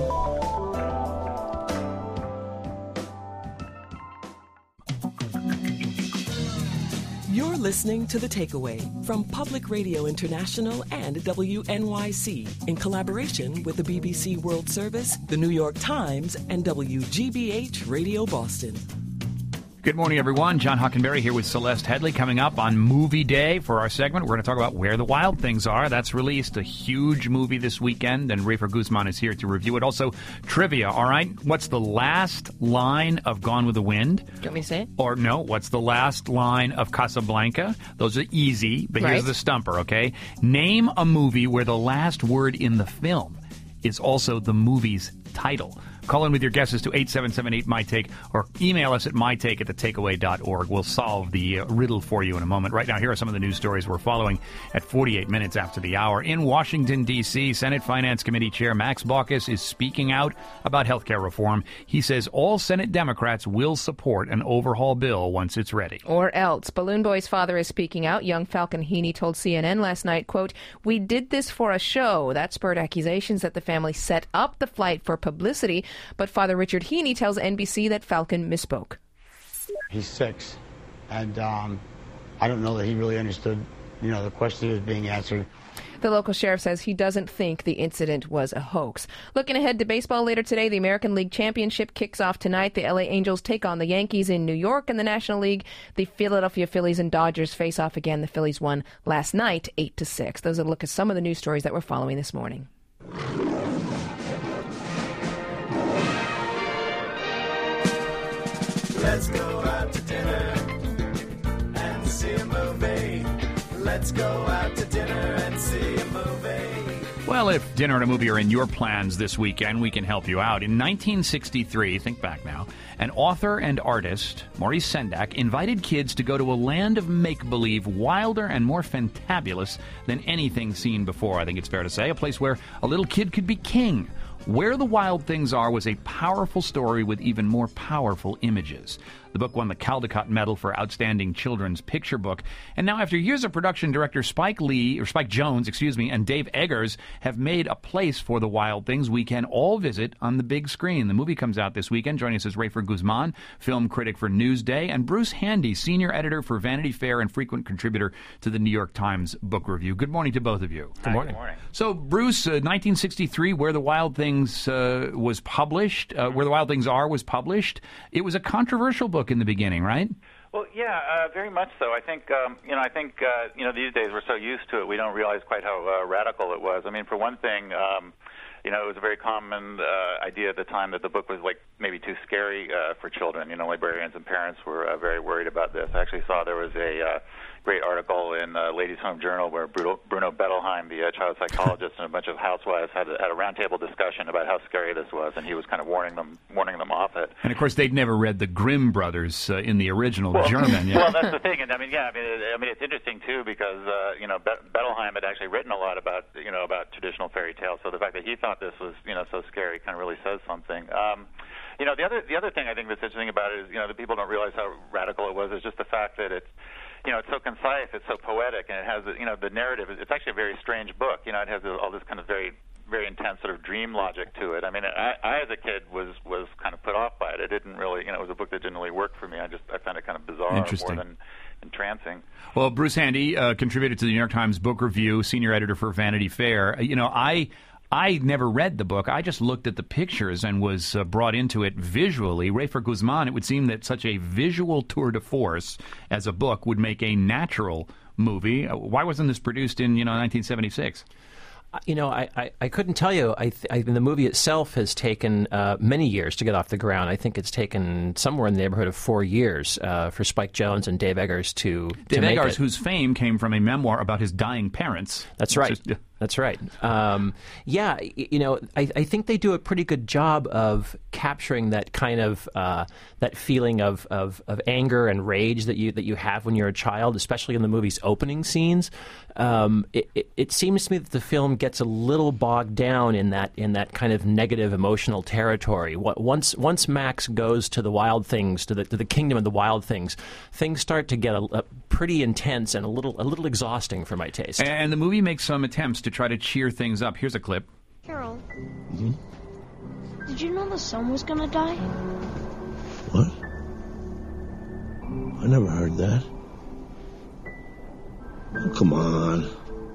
You're listening to The Takeaway from Public Radio International and WNYC in collaboration with the BBC World Service, the New York Times, and WGBH Radio Boston. Good morning, everyone. John Hockenberry here with Celeste Headley. Coming up on Movie Day for our segment, we're going to talk about Where the Wild Things Are. That's released, a huge movie this weekend, and Rafer Guzman is here to review it. Also, trivia, all right? What's the last line of Gone with the Wind? Do you want me to say it? Or no, what's the last line of Casablanca? Those are easy, but here's the stumper, okay? Name a movie where the last word in the film is also the movie's title. Call in with your guesses to 877-8MyTake or email us at mytake@thetakeaway.org. We'll solve the riddle for you in a moment. Right now, here are some of the news stories we're following at 48 minutes after the hour. In Washington, D.C., Senate Finance Committee Chair Max Baucus is speaking out about health care reform. He says all Senate Democrats will support an overhaul bill once it's ready. Or else. Balloon Boy's father is speaking out. Young Falcon Heaney told CNN last night, quote, "We did this for a show." That spurred accusations that the family set up the flight for publicity. But Father Richard Heaney tells NBC that Falcon misspoke. He's 6, and I don't know that he really understood, the question that was being answered. The local sheriff says he doesn't think the incident was a hoax. Looking ahead to baseball later today, the American League Championship kicks off tonight. The LA Angels take on the Yankees in New York. In the National League, the Philadelphia Phillies and Dodgers face off again. The Phillies won last night 8-6. Those are a look at some of the news stories that we're following this morning. Let's go out to dinner and see a movie. Let's go out to dinner and see a movie. Well, if dinner and a movie are in your plans this weekend, we can help you out. In 1963, think back now, an author and artist, Maurice Sendak, invited kids to go to a land of make-believe wilder and more fantabulous than anything seen before, I think it's fair to say. A place where a little kid could be king. Where the Wild Things Are was a powerful story with even more powerful images. The book won the Caldecott Medal for Outstanding Children's Picture Book. And now, after years of production, director Spike Jonze, and Dave Eggers have made a place for the Wild Things we can all visit on the big screen. The movie comes out this weekend. Joining us is Rafer Guzman, film critic for Newsday, and Bruce Handy, senior editor for Vanity Fair and frequent contributor to the New York Times Book Review. Good morning to both of you. Good morning. Good morning. So, Bruce, 1963, Where the Wild Things was published, Where the Wild Things Are was published. It was a controversial book in the beginning, right? Well, yeah, very much so. I think, these days we're so used to it, we don't realize quite how radical it was. I mean, for one thing, it was a very common idea at the time that the book was maybe too scary for children. Librarians and parents were very worried about this. I actually saw there was a great article in Ladies' Home Journal where Bruno Bettelheim, the child psychologist, and a bunch of housewives had a roundtable discussion about how scary this was, and he was kind of warning them off it. And of course, they'd never read the Grimm brothers in the original German. Yeah. Well, that's the thing, and it's interesting too because Bettelheim had actually written a lot about traditional fairy tales. So the fact that he thought this was so scary kind of really says something. The other thing I think that's interesting about it is that people don't realize how radical it was. Is just the fact that it's so concise, it's so poetic, and it has the narrative. It's actually a very strange book. It has all this kind of very, very intense sort of dream logic to it. I mean, I as a kid was kind of put off by it. It didn't really, it was a book that didn't really work for me. I found it kind of bizarre more than entrancing. Well, Bruce Handy contributed to the New York Times Book Review, senior editor for Vanity Fair. I never read the book. I just looked at the pictures and was brought into it visually. Rafer Guzman, it would seem that such a visual tour de force as a book would make a natural movie. Why wasn't this produced in 1976? I couldn't tell you. The movie itself has taken many years to get off the ground. I think it's taken somewhere in the neighborhood of 4 years for Spike Jonze and Dave Eggers to make Eggers, it. whose fame came from a memoir about his dying parents. That's right. That's right. I think they do a pretty good job of capturing that kind of that feeling of anger and rage that you have when you're a child, especially in the movie's opening scenes. It seems to me that the film gets a little bogged down in that kind of negative emotional territory. Once Max goes to the wild things, to the kingdom of the wild things start to get a pretty intense and a little exhausting for my taste. And the movie makes some attempts to try to cheer things up. Here's a clip. Carol, did you know the sun was gonna die? What? I never heard that. Oh, come on.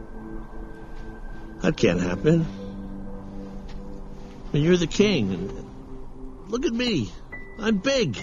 That can't happen. I mean, you're the king. And look at me. I'm big.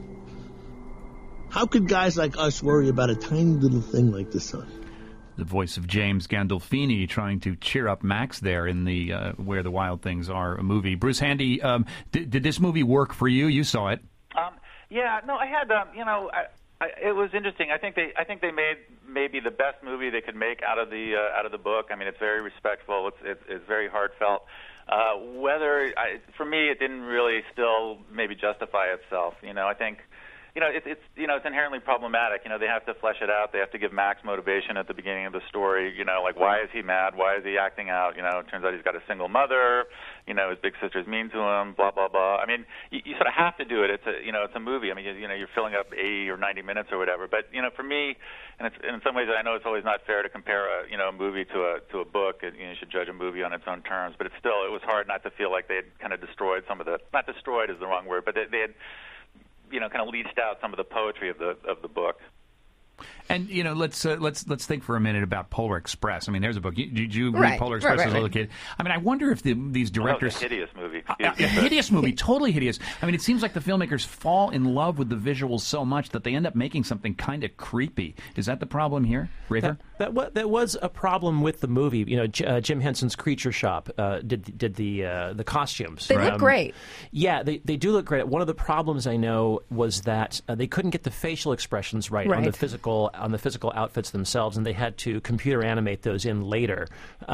How could guys like us worry about a tiny little thing like the sun? The voice of James Gandolfini trying to cheer up Max there in the Where the Wild Things Are movie. Bruce Handy, did this movie work for you? You saw it. I had it was interesting. I think they made maybe the best movie they could make out of the book. I mean, it's very respectful. It's very heartfelt. For me, it didn't really still maybe justify itself. I think. It's inherently problematic. They have to flesh it out. They have to give Max motivation at the beginning of the story. Like why is he mad? Why is he acting out? It turns out he's got a single mother. His big sister's mean to him. Blah blah blah. I mean, you sort of have to do it. It's a movie. I mean, you're filling up 80 or 90 minutes or whatever. But for me, and it's in some ways, I know it's always not fair to compare a movie to a book. You should judge a movie on its own terms. But it was hard not to feel like they had kind of destroyed some of the. Not destroyed is the wrong word, but they had. Kind of leached out some of the poetry of the book. And let's think for a minute about Polar Express. I mean, there's a book. Did you read Polar Express as a little kid? I mean, I wonder if these directors. Well, a hideous movie. A hideous movie, totally hideous. I mean, it seems like the filmmakers fall in love with the visuals so much that they end up making something kind of creepy. Is that the problem here, Rafer? That was a problem with the movie. Jim Henson's Creature Shop did the costumes. They look great. Yeah, they do look great. One of the problems I know was that they couldn't get the facial expressions right. on the physical outfits themselves, and they had to computer animate those in later.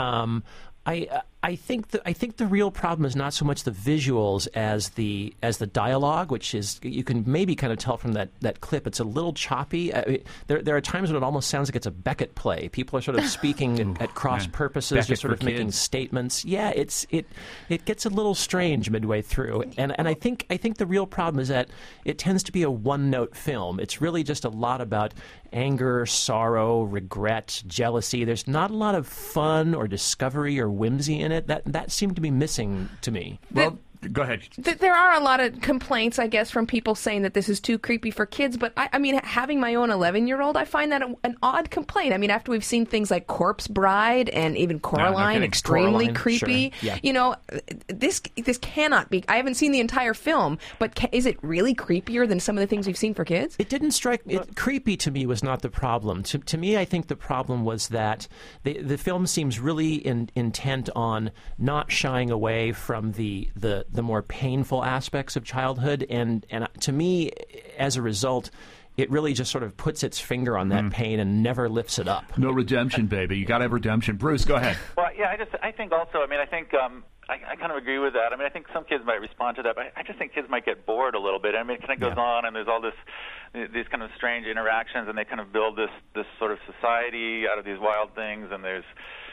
I think the real problem is not so much the visuals as the dialogue, which is you can maybe kind of tell from that clip. It's a little choppy. There are times when it almost sounds like it's a Beckett play. People are sort of speaking at cross purposes, Beckett just sort of making kids. Statements. Yeah, it gets a little strange midway through, and I think the real problem is that it tends to be a one-note film. It's really just a lot about anger, sorrow, regret, jealousy. There's not a lot of fun or discovery or whimsy in it. That seemed to be missing to me. Well, go ahead. There are a lot of complaints, I guess, from people saying that this is too creepy for kids. But I mean, having my own 11-year-old, I find that an odd complaint. I mean, after we've seen things like Corpse Bride and even Coraline, extremely Coraline, creepy. Sure. Yeah. This cannot be. I haven't seen the entire film, but is it really creepier than some of the things we've seen for kids? It didn't strike me. Creepy to me was not the problem. To me, I think the problem was that the film seems really intent on not shying away from the more painful aspects of childhood, and to me, as a result, it really just sort of puts its finger on that pain and never lifts it up. No redemption, baby. You got to have redemption. Bruce, go ahead. Well, yeah, I think also. I mean, I think I kind of agree with that. I mean, I think some kids might respond to that, but I just think kids might get bored a little bit. I mean, it kind of goes on, and there's all these kind of strange interactions, and they kind of build this sort of society out of these wild things, and there's,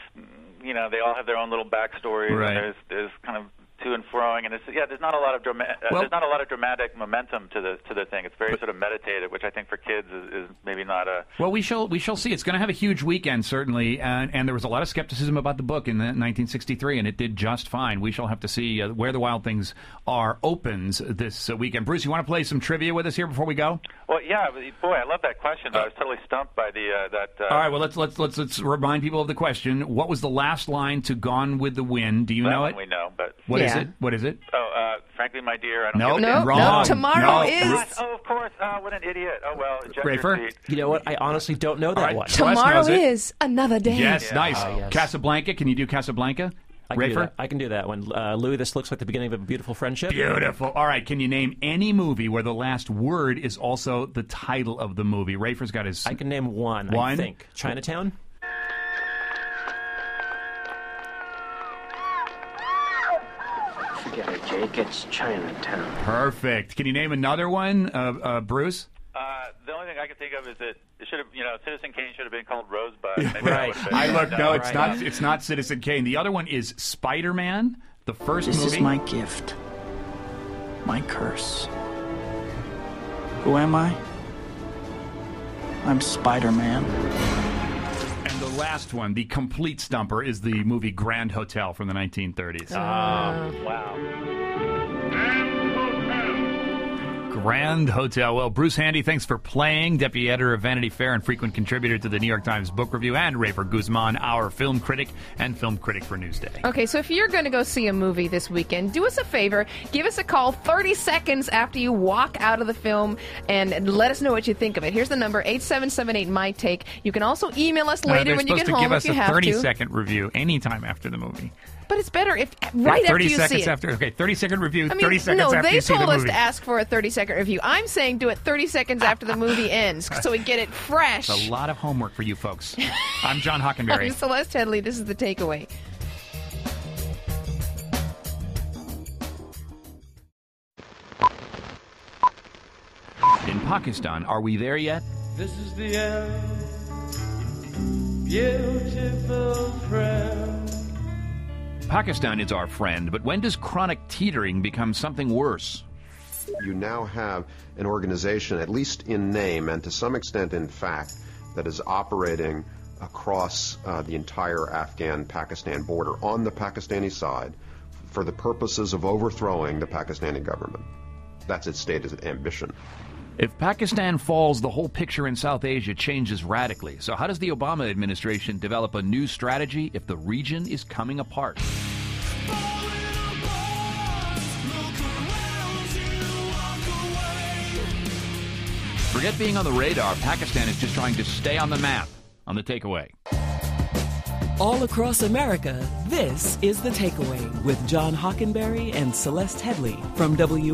they all have their own little backstories, right. And there's kind of to and froing, and there's not a lot of there's not a lot of dramatic momentum to the thing. It's very sort of meditative, which I think for kids is maybe not a. Well, we shall see. It's going to have a huge weekend, certainly, and there was a lot of skepticism about the book in 1963, and it did just fine. We shall have to see Where the Wild Things Are opens this weekend. Bruce, you want to play some trivia with us here before we go? Well, yeah, boy, I love that question. But I was totally stumped by that. All right, well, let's remind people of the question. What was the last line to Gone with the Wind? Do you know it? We know, but what is it? it? What is it? Oh, frankly, my dear, I don't No, get it. wrong. Tomorrow No. is. Oh, of course. What an idiot. Oh, well, eject your Rafer? seat. You know what? I honestly don't know that All right, one. Celeste Tomorrow knows it. is another day. Yes, nice. yes. Casablanca. Can you do Casablanca? I can do that one. Louis, this looks like the beginning of a beautiful friendship. Beautiful. All right, can you name any movie where the last word is also the title of the movie? Rafer's got his... I can name one, I think. Chinatown? Forget it, Jake. It's Chinatown. Perfect. Can you name another one, Bruce? The only thing I can think of is that it should have, Citizen Kane should have been called Rosebud. Maybe Right. that would've been- It's not Citizen Kane. The other one is Spider-Man, the first This movie. is my gift. My curse. Who am I? I'm Spider-Man. And the last one, the complete stumper, is the movie Grand Hotel from the 1930s. Wow. Grand Hotel. Well, Bruce Handy, thanks for playing. Deputy editor of Vanity Fair and frequent contributor to the New York Times Book Review, and Rafer Guzman, our film critic and film critic for Newsday. Okay, so if you're going to go see a movie this weekend, do us a favor. Give us a call 30 seconds after you walk out of the film and let us know what you think of it. Here's the number, 877-8-MY-TAKE. You can also email us later when you get home if you have to. They're supposed to give us a 30-second review anytime after the movie. But it's better if right after you see it. 30 seconds after. Okay, 30-second review, I mean, 30 seconds after you see the movie. they told us to ask for a 30-second review. I'm saying do it 30 seconds after the movie ends so we get it fresh. It's a lot of homework for you folks. I'm John Hockenberry. I'm Celeste Headley. This is The Takeaway. In Pakistan, are we there yet? This is the end, beautiful friend. Pakistan is our friend, but when does chronic teetering become something worse? You now have an organization, at least in name and to some extent in fact, that is operating across the entire Afghan-Pakistan border on the Pakistani side for the purposes of overthrowing the Pakistani government. That's its stated ambition. If Pakistan falls, the whole picture in South Asia changes radically. So how does the Obama administration develop a new strategy if the region is coming apart? Forget being on the radar. Pakistan is just trying to stay on the map. On The Takeaway. All across America, this is The Takeaway with John Hockenberry and Celeste Headley from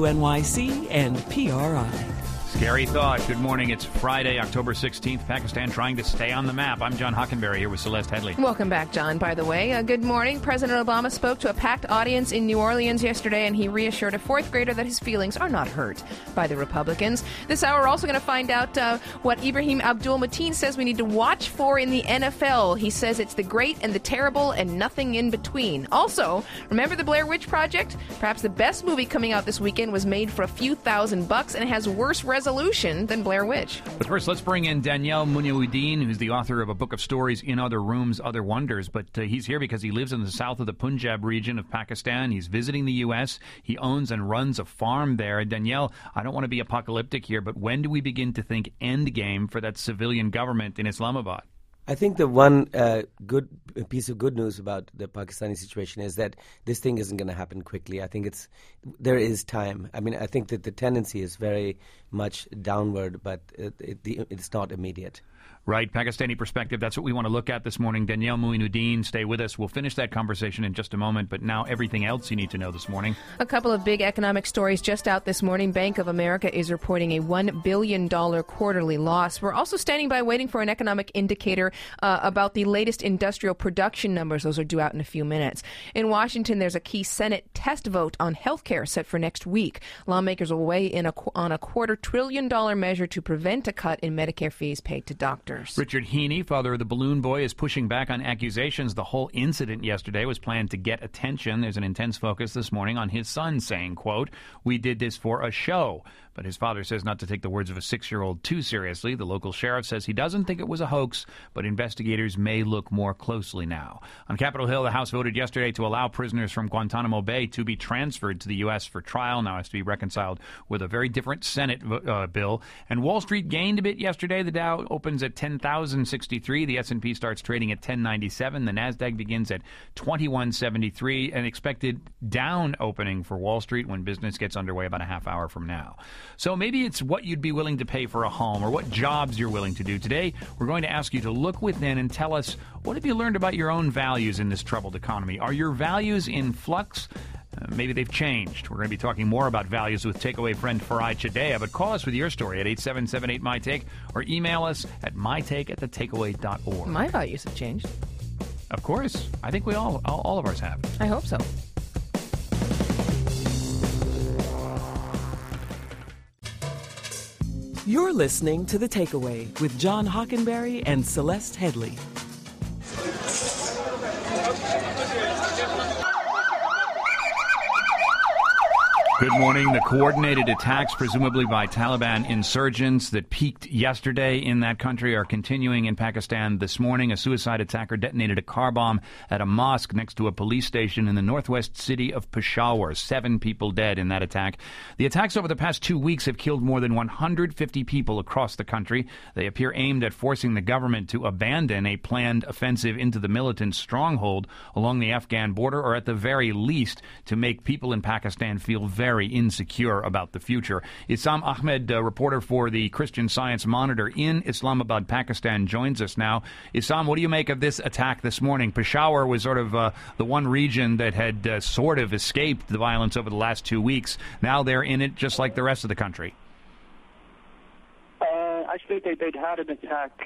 WNYC and PRI. Scary thought. Good morning. It's Friday, October 16th. Pakistan trying to stay on the map. I'm John Hockenberry here with Celeste Headley. Welcome back, John, by the way. Good morning. President Obama spoke to a packed audience in New Orleans yesterday, and he reassured a fourth grader that his feelings are not hurt by the Republicans. This hour, we're also going to find out what Ibrahim Abdul-Mateen says we need to watch for in the NFL. He says it's the great and the terrible and nothing in between. Also, remember the Blair Witch Project? Perhaps the best movie coming out this weekend was made for a few $1,000 and has worse resolution than Blair Witch. But first, let's bring in Danielle Munyuddin, who's the author of a book of stories, In Other Rooms, Other Wonders. But he's here because he lives in the south of the Punjab region of Pakistan. He's visiting the U.S. He owns and runs a farm there. Danielle, I don't want to be apocalyptic here, but when do we begin to think endgame for that civilian government in Islamabad? I think the one good piece of good news about the Pakistani situation is that this thing isn't going to happen quickly. I think there is time. I mean, I think that the tendency is very much downward, but it's not immediate. Right, Pakistani perspective. That's what we want to look at this morning. Danielle Muinuddin, stay with us. We'll finish that conversation in just a moment, but now everything else you need to know this morning. A couple of big economic stories just out this morning. Bank of America is reporting a $1 billion quarterly loss. We're also standing by waiting for an economic indicator about the latest industrial production numbers. Those are due out in a few minutes. In Washington, there's a key Senate test vote on health care set for next week. Lawmakers will weigh in on a $250 billion measure to prevent a cut in Medicare fees paid to doctors. Richard Heaney, father of the balloon boy, is pushing back on accusations. The whole incident yesterday was planned to get attention. There's an intense focus this morning on his son saying, quote, "We did this for a show." But his father says not to take the words of a 6-year-old too seriously. The local sheriff says he doesn't think it was a hoax, but investigators may look more closely now. On Capitol Hill, the House voted yesterday to allow prisoners from Guantanamo Bay to be transferred to the U.S. for trial. Now has to be reconciled with a very different Senate bill. And Wall Street gained a bit yesterday. The Dow opens opens at 10,063. The S&P starts trading at 1097. The Nasdaq begins at 2173. An expected down opening for Wall Street when business gets underway about a half hour from now. So maybe it's what you'd be willing to pay for a home or what jobs you're willing to do. Today, we're going to ask you to look within and tell us, what have you learned about your own values in this troubled economy? Are your values in flux? Maybe they've changed. We're going to be talking more about values with takeaway friend Farai Chideya, but call us with your story at 877-8MyTake or email us at mytake@thetakeaway.org. My values have changed. Of course. I think we all of ours have. I hope so. You're listening to The Takeaway with John Hockenberry and Celeste Headley. Good morning. The coordinated attacks, presumably by Taliban insurgents that peaked yesterday in that country, are continuing in Pakistan this morning. A suicide attacker detonated a car bomb at a mosque next to a police station in the northwest city of Peshawar. 7 people dead in that attack. The attacks over the past 2 weeks have killed more than 150 people across the country. They appear aimed at forcing the government to abandon a planned offensive into the militant stronghold along the Afghan border, or at the very least to make people in Pakistan feel very insecure about the future. Issam Ahmed, reporter for the Christian Science Monitor in Islamabad, Pakistan, joins us now. Issam, what do you make of this attack this morning? Peshawar was sort of the one region that had sort of escaped the violence over the last 2 weeks. Now they're in it just like the rest of the country. Actually, they'd had an attack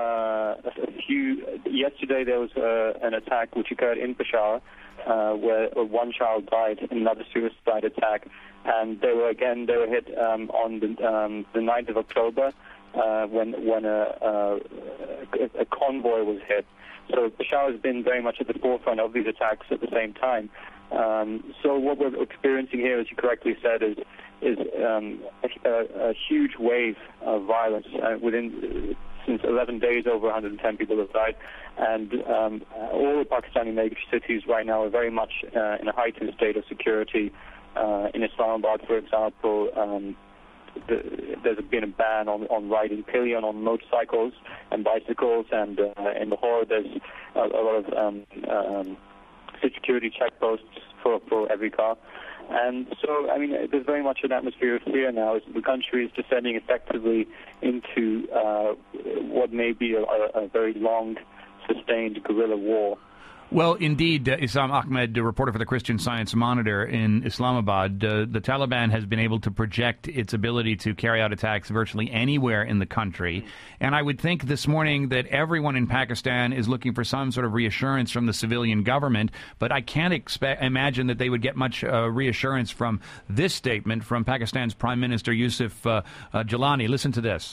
yesterday there was an attack which occurred in Peshawar where one child died in another suicide attack, and they were hit on the 9th of October when a convoy was hit. So Peshawar has been very much at the forefront of these attacks at the same time. So what we're experiencing here, as you correctly said, is a huge wave of violence. Since 11 days, over 110 people have died, and all the Pakistani major cities right now are very much in a heightened state of security. In Islamabad, for example, there's been a ban on riding pillion on motorcycles and bicycles, and in Lahore there's a lot of security checkposts for every car. And so, I mean, there's very much an atmosphere of fear now as the country is descending effectively into what may be a very long, sustained guerrilla war. Well, indeed, Issam Ahmed, a reporter for the Christian Science Monitor in Islamabad, the Taliban has been able to project its ability to carry out attacks virtually anywhere in the country. And I would think this morning that everyone in Pakistan is looking for some sort of reassurance from the civilian government, but I can't imagine that they would get much reassurance from this statement from Pakistan's Prime Minister Yusuf Jalani. Listen to this.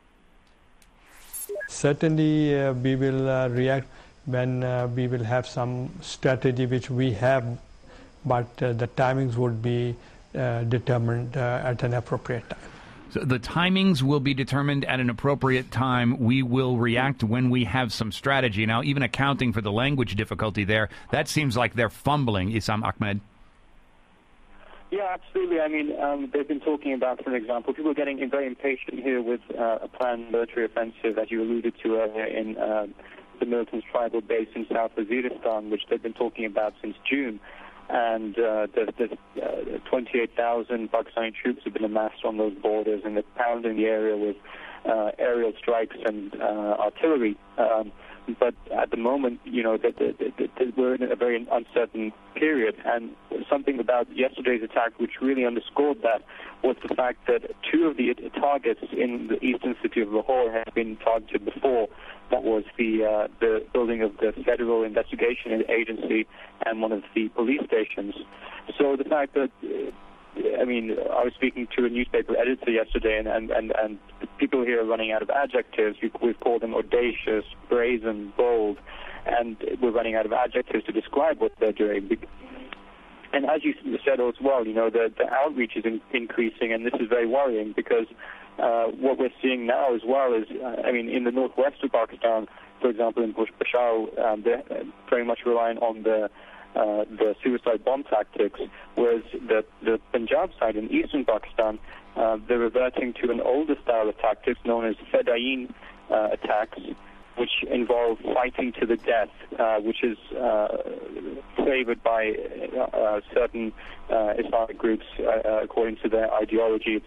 Certainly, we will react when we will have some strategy which we have, but the timings would be determined at an appropriate time. So the timings will be determined at an appropriate time. We will react when we have some strategy. Now, even accounting for the language difficulty there, that seems like they're fumbling, Issam Ahmed. Yeah, absolutely. I mean, they've been talking about, for example, people are getting very impatient here with a planned military offensive, as you alluded to earlier, in the militant's tribal base in South Waziristan, which they've been talking about since June. And there's 28,000 Pakistani troops have been amassed on those borders, and they're pounding the area with aerial strikes and artillery. But at the moment, you know, we're in a very uncertain period. And something about yesterday's attack which really underscored that was the fact that 2 of the targets in the eastern city of Lahore had been targeted before. That was the building of the Federal Investigation Agency and one of the police stations. So the fact that, I mean, I was speaking to a newspaper editor yesterday, and people here are running out of adjectives. We've called them audacious, brazen, bold, and we're running out of adjectives to describe what they're doing. And as you said as well, you know, the outreach is increasing, and this is very worrying because what we're seeing now as well is, I mean, in the northwest of Pakistan, for example, in Peshawar, they're very much relying on the suicide bomb tactics, whereas the Punjab side in eastern Pakistan, they're reverting to an older style of tactics known as Fedayeen attacks, which involve fighting to the death, which is favored by certain Islamic groups according to their ideology.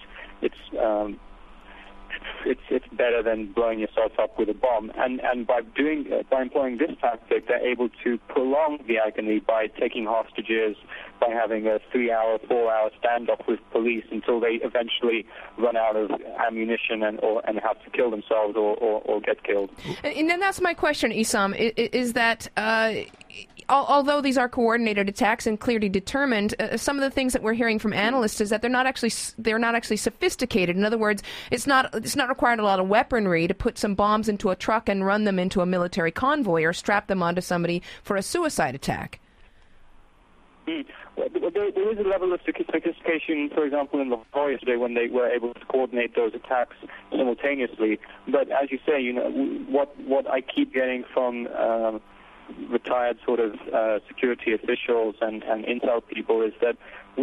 It's better than blowing yourself up with a bomb. And by employing this tactic, they're able to prolong the agony by taking hostages, by having a 3-hour, 4-hour standoff with police until they eventually run out of ammunition and have to kill themselves or get killed. And then that's my question, Issam, is that although these are coordinated attacks and clearly determined, some of the things that we're hearing from analysts is that they're not actually sophisticated. In other words, it's not required a lot of weaponry to put some bombs into a truck and run them into a military convoy or strap them onto somebody for a suicide attack. Well, there is a level of sophistication, for example, in Lahore yesterday when they were able to coordinate those attacks simultaneously. But as you say, what I keep getting from retired sort of security officials and intel people is that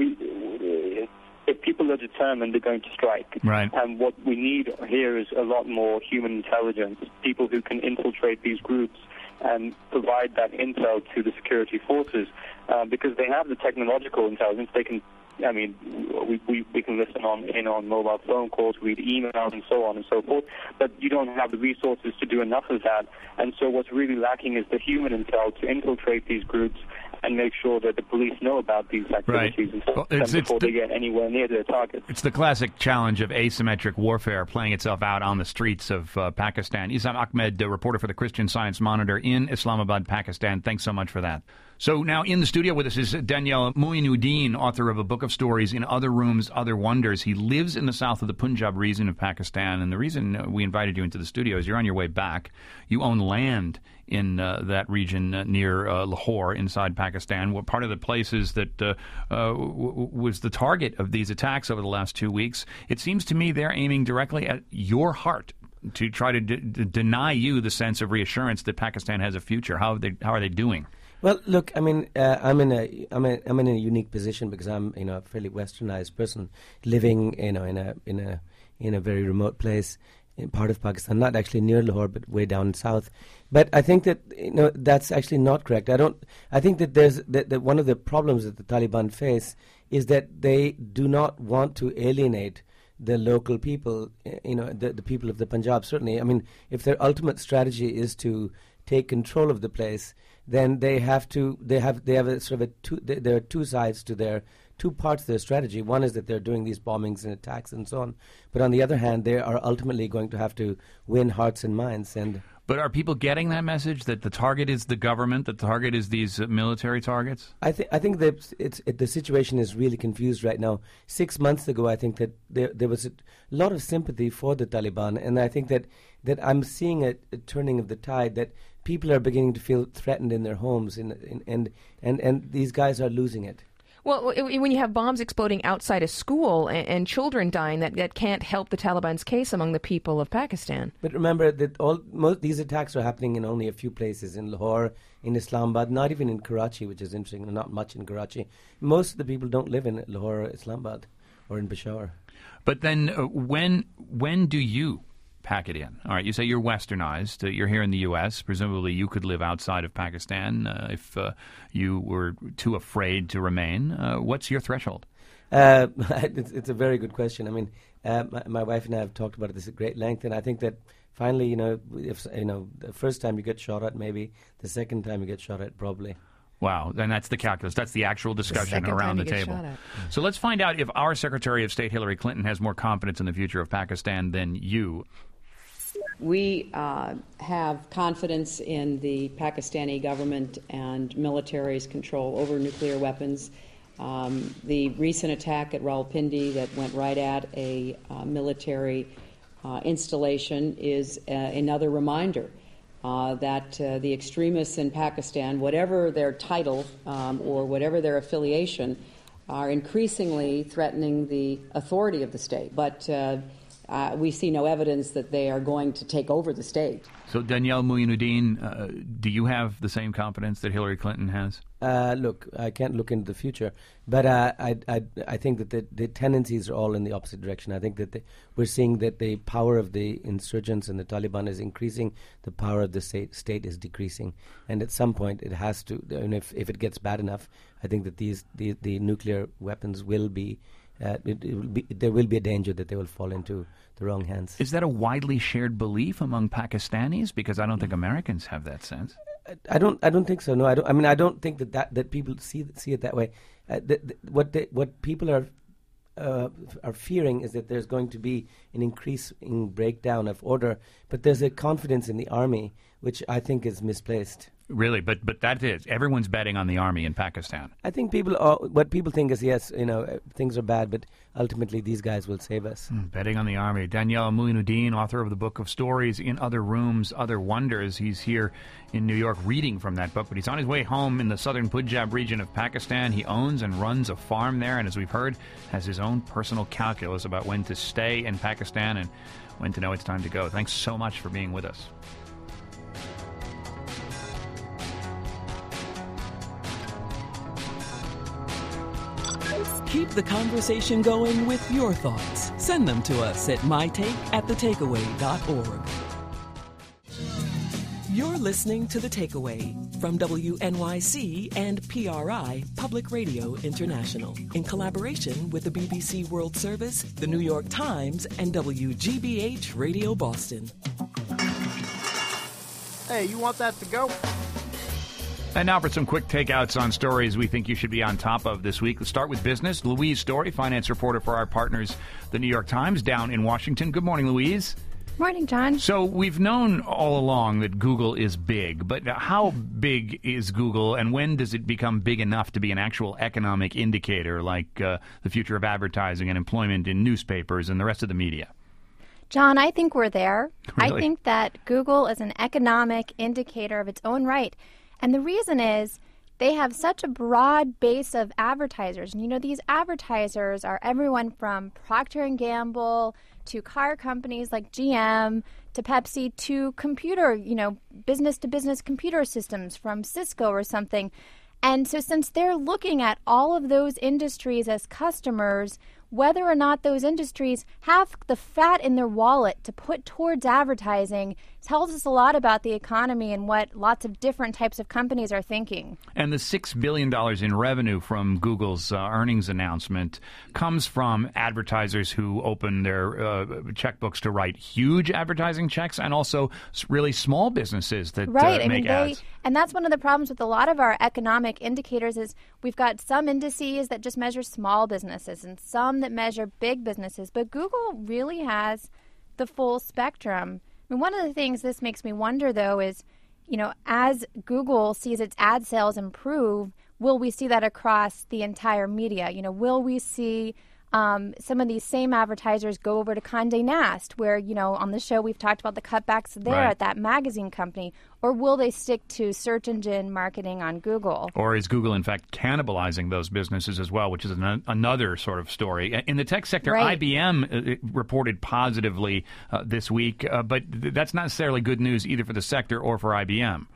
if people are determined, they're going to strike. Right. And what we need here is a lot more human intelligence, people who can infiltrate these groups and provide that intel to the security forces, because they have the technological intelligence. They can, we can listen on mobile phone calls, read emails, and so on and so forth, but you don't have the resources to do enough of that. And so what's really lacking is the human intel to infiltrate these groups and make sure that the police know about these activities before they get anywhere near their targets. It's the classic challenge of asymmetric warfare playing itself out on the streets of Pakistan. Issam Ahmed, reporter for the Christian Science Monitor in Islamabad, Pakistan. Thanks so much for that. So now in the studio with us is Daniel Moinuddin, author of a book of stories, In Other Rooms, Other Wonders. He lives in the south of the Punjab region of Pakistan, and the reason we invited you into the studio is you're on your way back. You own land in that region near Lahore, inside Pakistan. What part of the places that was the target of these attacks over the last 2 weeks? It seems to me they're aiming directly at your heart to try to deny you the sense of reassurance that Pakistan has a future. How are they doing? Well, look, I'm in a unique position because I'm a fairly westernized person living in a very remote place in part of Pakistan, not actually near Lahore, but way down south. But I think that that's actually not correct. I think that there's that one of the problems that the Taliban face is that they do not want to alienate the local people, the people of the Punjab. Certainly, I mean, if their ultimate strategy is to take control of the place, then they have a sort of there are two sides to their two parts of their strategy. One is that they're doing these bombings and attacks and so on, but on the other hand, they are ultimately going to have to win hearts and minds. But are people getting that message that the target is the government, that the target is these military targets? I think that the situation is really confused right now. 6 months ago, I think that there was a lot of sympathy for the Taliban, and I think that I'm seeing a turning of the tide, that people are beginning to feel threatened in their homes, and these guys are losing it. Well, when you have bombs exploding outside a school and children dying, that can't help the Taliban's case among the people of Pakistan. But remember that most these attacks are happening in only a few places, in Lahore, in Islamabad, not even in Karachi, which is interesting, not much in Karachi. Most of the people don't live in Lahore or Islamabad or in Peshawar. But then when do you pack it in? All right, you say you're westernized. You're here in the U.S. Presumably you could live outside of Pakistan if you were too afraid to remain. What's your threshold? It's a very good question. I mean, my wife and I have talked about this at great length, and I think that finally, if the first time you get shot at, maybe the second time you get shot at, probably. Wow, and that's the calculus. That's the actual discussion around the table. So let's find out if our Secretary of State, Hillary Clinton, has more confidence in the future of Pakistan than you. We have confidence in the Pakistani government and military's control over nuclear weapons. The recent attack at Rawalpindi that went right at a military installation is another reminder that the extremists in Pakistan, whatever their title or whatever their affiliation, are increasingly threatening the authority of the state. But we see no evidence that they are going to take over the state. So, Daniel Moinuddin, do you have the same confidence that Hillary Clinton has? Look, I can't look into the future, but I think that the tendencies are all in the opposite direction. I think that we're seeing that the power of the insurgents and the Taliban is increasing, the power of the state is decreasing, and at some point it has to. And if it gets bad enough, I think that the nuclear weapons will be. There will be a danger that they will fall into the wrong hands. Is that a widely shared belief among Pakistanis? Because I don't think Americans have that sense. I don't think so. No, I don't. I mean, I don't think that people see it that way. What people are fearing is that there's going to be an increasing breakdown of order, but there's a confidence in the army which I think is misplaced. Really, but that is everyone's betting on the army in Pakistan. I think what people think is yes, things are bad, but ultimately these guys will save us. Betting on the army. Daniel Muinuddin, author of the book of stories In Other Rooms, Other Wonders. He's here in New York reading from that book, but he's on his way home in the southern Punjab region of Pakistan. He owns and runs a farm there, and as we've heard, has his own personal calculus about when to stay in Pakistan and when to know it's time to go. Thanks so much for being with us. Keep the conversation going with your thoughts. Send them to us at mytake@thetakeaway.org. You're listening to The Takeaway from WNYC and PRI Public Radio International in collaboration with the BBC World Service, the New York Times, and WGBH Radio Boston. Hey, you want that to go? And now for some quick takeouts on stories we think you should be on top of this week. Let's start with business. Louise Story, finance reporter for our partners, the New York Times, down in Washington. Good morning, Louise. Morning, John. So we've known all along that Google is big, but how big is Google, and when does it become big enough to be an actual economic indicator like the future of advertising and employment in newspapers and the rest of the media? John, I think we're there. Really? I think that Google is an economic indicator of its own right. And the reason is they have such a broad base of advertisers. And, these advertisers are everyone from Procter & Gamble to car companies like GM to Pepsi to computer, business-to-business computer systems from Cisco or something. And so since they're looking at all of those industries as customers, whether or not those industries have the fat in their wallet to put towards advertising tells us a lot about the economy and what lots of different types of companies are thinking. And the $6 billion in revenue from Google's earnings announcement comes from advertisers who open their checkbooks to write huge advertising checks and also really small businesses that make ads. And that's one of the problems with a lot of our economic indicators is we've got some indices that just measure small businesses and some that measure big businesses. But Google really has the full spectrum. I mean, one of the things this makes me wonder, though, is, as Google sees its ad sales improve, will we see that across the entire media? Will we see some of these same advertisers go over to Condé Nast, where, on the show we've talked about the cutbacks there at that magazine company, or will they stick to search engine marketing on Google? Or is Google, in fact, cannibalizing those businesses as well, which is another sort of story. In the tech sector, IBM reported positively this week, but that's not necessarily good news either for the sector or for IBM.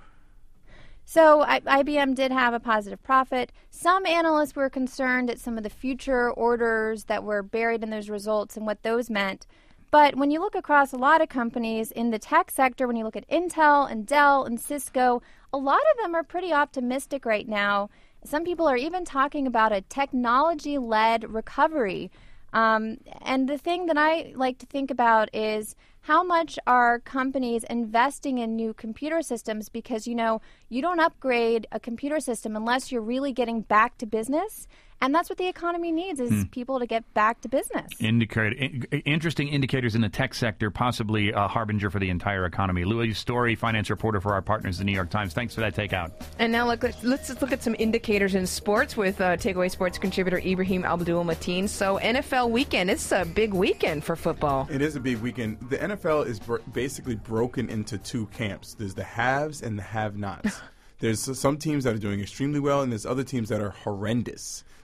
So IBM did have a positive profit. Some analysts were concerned at some of the future orders that were buried in those results and what those meant. But when you look across a lot of companies in the tech sector, when you look at Intel and Dell and Cisco, a lot of them are pretty optimistic right now. Some people are even talking about a technology-led recovery. And the thing that I like to think about is how much are companies investing in new computer systems? Because, you don't upgrade a computer system unless you're really getting back to business. And that's what the economy needs is people to get back to business. Interesting indicators in the tech sector, possibly a harbinger for the entire economy. Louise Story, finance reporter for our partners, the New York Times. Thanks for that takeout. And now let's look at some indicators in sports with Takeaway Sports contributor Ibrahim Abdul-Mateen. So NFL weekend, it's a big weekend for football. It is a big weekend. The NFL is basically broken into two camps. There's the haves and the have-nots. There's some teams that are doing extremely well, and there's other teams that are horrendous.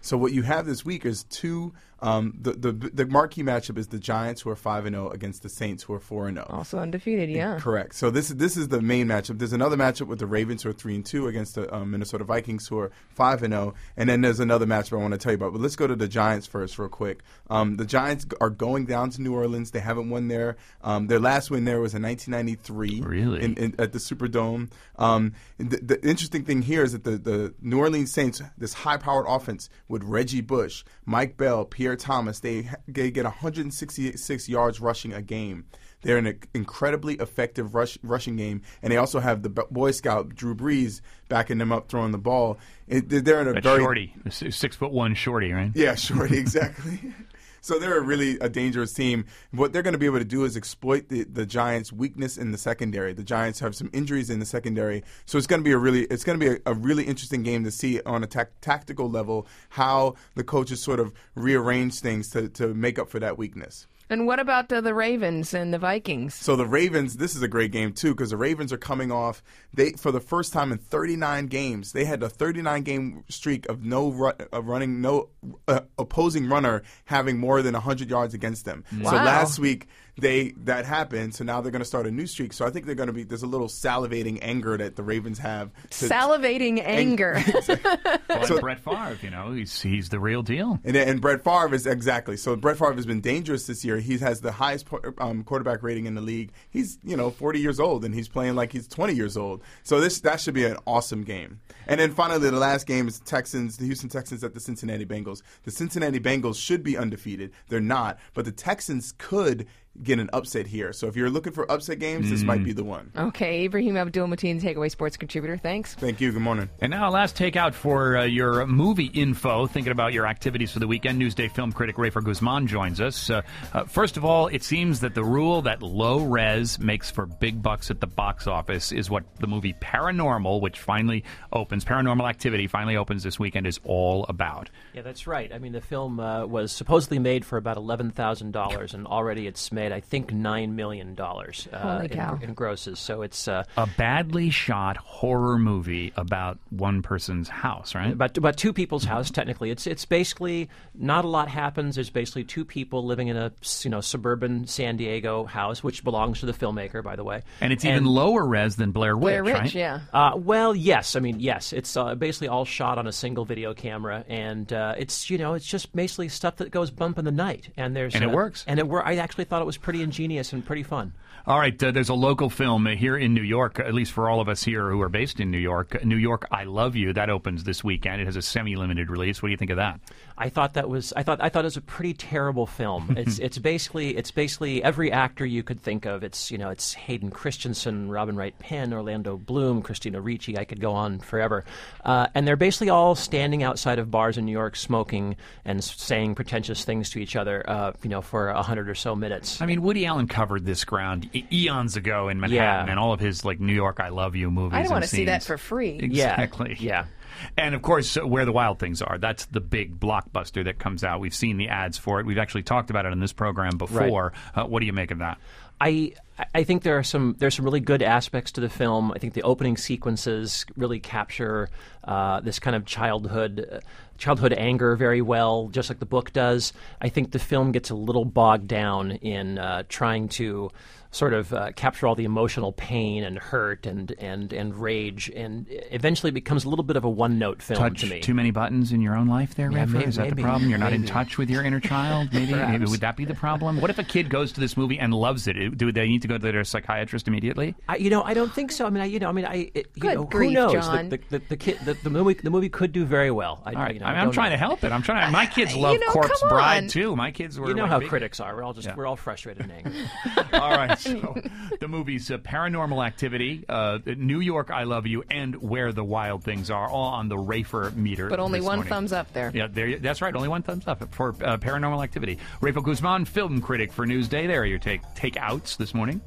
So what you have this week is two. The marquee matchup is the Giants, who are 5-0, against the Saints, who are 4-0. Also undefeated, yeah. Correct. So this is the main matchup. There's another matchup with the Ravens, who are 3-2, against the Minnesota Vikings, who are 5-0, and then there's another matchup I want to tell you about. But let's go to the Giants first, real quick. The Giants are going down to New Orleans. They haven't won there. Their last win there was in 1993, really, at the Superdome. The interesting thing here is that the New Orleans Saints, this high-powered offense with Reggie Bush, Mike Bell, Pierre Thomas, they get 166 yards rushing a game. They're an incredibly effective rushing game, and they also have the Boy Scout Drew Brees backing them up, throwing the ball. They're in a very shorty, 6'1" shorty, right? Yeah, shorty, exactly. So they're a dangerous team. What they're going to be able to do is exploit the Giants' weakness in the secondary. The Giants have some injuries in the secondary, so it's going to be a really interesting game to see on a tactical level how the coaches sort of rearrange things to make up for that weakness. And what about the Ravens and the Vikings? So the Ravens, this is a great game too, because the Ravens are coming off. For the first time in 39 games, they had a 39-game streak of no opposing runner having more than 100 yards against them. Wow. So last week that happened. So now they're going to start a new streak. So I think there's a little salivating anger that the Ravens have. Salivating anger. Well, Brett Favre, he's the real deal. And Brett Favre is exactly. So Brett Favre has been dangerous this year. He has the highest quarterback rating in the league. He's 40 years old and he's playing like he's 20 years old. So that should be an awesome game. And then finally, the last game is the Houston Texans at the Cincinnati Bengals. The Cincinnati Bengals should be undefeated. They're not, but the Texans could get an upset here. So if you're looking for upset games, this might be the one. Okay, Ibrahim Abdul-Mateen, Takeaway Sports contributor. Thanks. Thank you. Good morning. And now, last takeout for your movie info. Thinking about your activities for the weekend, Newsday film critic Rafer Guzman joins us. First of all, it seems that the rule that low res makes for big bucks at the box office is what the movie Paranormal, which finally opens, Paranormal Activity finally opens this weekend, is all about. Yeah, that's right. I mean, the film was supposedly made for about $11,000, and already it's made, I think, $9 million in grosses. So it's a badly shot horror movie about one person's house, right? About two people's house. Technically, it's basically not a lot happens. There's basically two people living in a suburban San Diego house, which belongs to the filmmaker, by the way. And it's even lower res than Blair Witch, right? Yeah. Well, yes. I mean, yes. It's basically all shot on a single video camera, and it's just basically stuff that goes bump in the night. And it works. And I actually thought it was pretty ingenious and pretty fun. All right, there's a local film here in New York, at least for all of us here who are based in New York. New York, I Love You. That opens this weekend. It has a semi-limited release. What do you think of that? I thought it was a pretty terrible film. It's basically every actor you could think of. It's Hayden Christensen, Robin Wright Penn, Orlando Bloom, Christina Ricci. I could go on forever. And they're basically all standing outside of bars in New York, smoking and saying pretentious things to each other. For 100 or so minutes. I mean, Woody Allen covered this ground eons ago in Manhattan, and all of his New York I Love You movies. I don't want to see that for free. Exactly. Yeah. And of course, Where the Wild Things Are. That's the big blockbuster that comes out. We've seen the ads for it. We've actually talked about it on this program before. Right. What do you make of that? I think there's some really good aspects to the film. I think the opening sequences really capture this kind of childhood anger very well, just like the book does. I think the film gets a little bogged down in trying to sort of capture all the emotional pain and hurt and rage, and eventually it becomes a little bit of a one-note film to me. Too many buttons in your own life there, yeah, Rafer? Is that the problem? You're not in maybe. touch with your inner child? Maybe would that be the problem? What if a kid goes to this movie and loves it? Do they need to go to their psychiatrist immediately? I don't think so. Good grief, who knows? John. The movie could do very well. I'm trying to help it. I'm trying. My kids love Corpse Bride too. My kids were. You know how critics are. We're all frustrated and angry. All right. So the movies Paranormal Activity, New York I Love You, and Where the Wild Things Are, all on the Rafer meter. But only one morning. thumbs up there. Yeah, that's right. Only one thumbs up for Paranormal Activity. Rafer Guzman, film critic for Newsday. There are your takeouts this morning.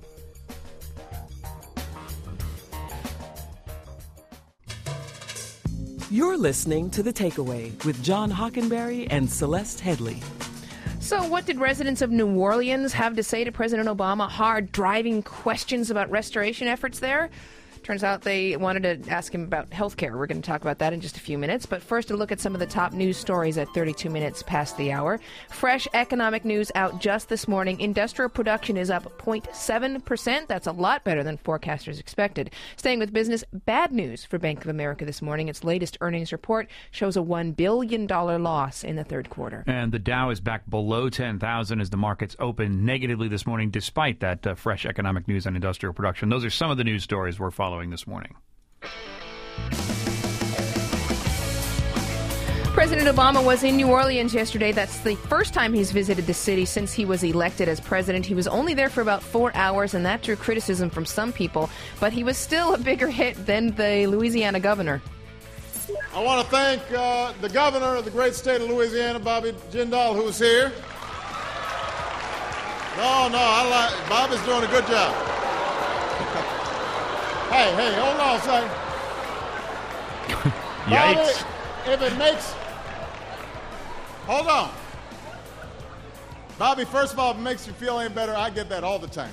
You're listening to The Takeaway with John Hockenberry and Celeste Headley. So what did residents of New Orleans have to say to President Obama? Hard driving questions about restoration efforts there? Turns out they wanted to ask him about health care. We're going to talk about that in just a few minutes. But first, a look at some of the top news stories at 32 minutes past the hour. Fresh economic news out just this morning. Industrial production is up 0.7%. That's a lot better than forecasters expected. Staying with business, bad news for Bank of America this morning. Its latest earnings report shows a $1 billion loss in the third quarter. And the Dow is back below 10,000 as the markets open negatively this morning, despite that fresh economic news on industrial production. Those are some of the news stories we're following this morning. President Obama was in New Orleans yesterday. That's the first time he's visited the city since he was elected as president. He was only there for about 4 hours, and that drew criticism from some people. But he was still a bigger hit than the Louisiana governor. I want to thank the governor of the great state of Louisiana, Bobby Jindal, who's here. Bobby's doing a good job. Hey, hold on a second. Yikes. Bobby, if it makes... Hold on. Bobby, first of all, if it makes you feel any better, I get that all the time.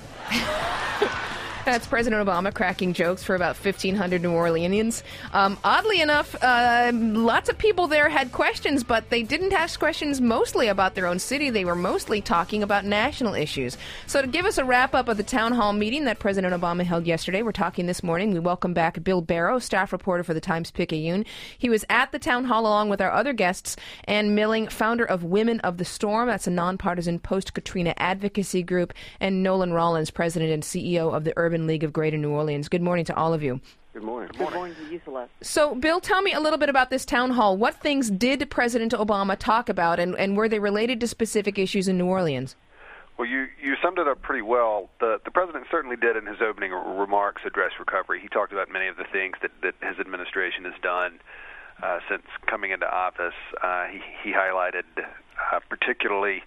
That's President Obama cracking jokes for about 1,500 New Orleanians. Oddly enough, lots of people there had questions, but they didn't ask questions mostly about their own city. They were mostly talking about national issues. So to give us a wrap-up of the town hall meeting that President Obama held yesterday, we're talking this morning. We welcome back Bill Barrow, staff reporter for the Times-Picayune. He was at the town hall along with our other guests, Ann Milling, founder of Women of the Storm. That's a nonpartisan post-Katrina advocacy group, and Nolan Rollins, president and CEO of the Urban League of Greater New Orleans. Good morning to all of you. Good morning. Good morning to you, Celeste. So, Bill, tell me a little bit about this town hall. What things did President Obama talk about, and were they related to specific issues in New Orleans? Well, you summed it up pretty well. The president certainly did in his opening remarks address recovery. He talked about many of the things that his administration has done since coming into office. He highlighted particularly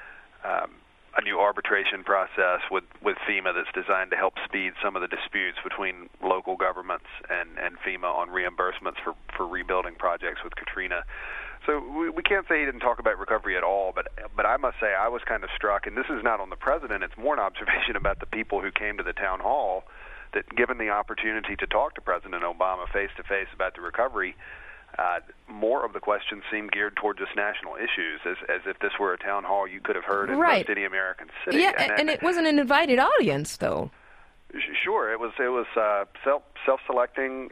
a new arbitration process with FEMA that's designed to help speed some of the disputes between local governments and FEMA on reimbursements for rebuilding projects with Katrina. So we can't say he didn't talk about recovery at all, but I must say I was kind of struck, and this is not on the president, it's more an observation about the people who came to the town hall, that given the opportunity to talk to President Obama face-to-face about the recovery, more of the questions seem geared towards just national issues, as if this were a town hall you could have heard in most any American city. Yeah, and it wasn't an invited audience, though. Sure, it was self-selecting.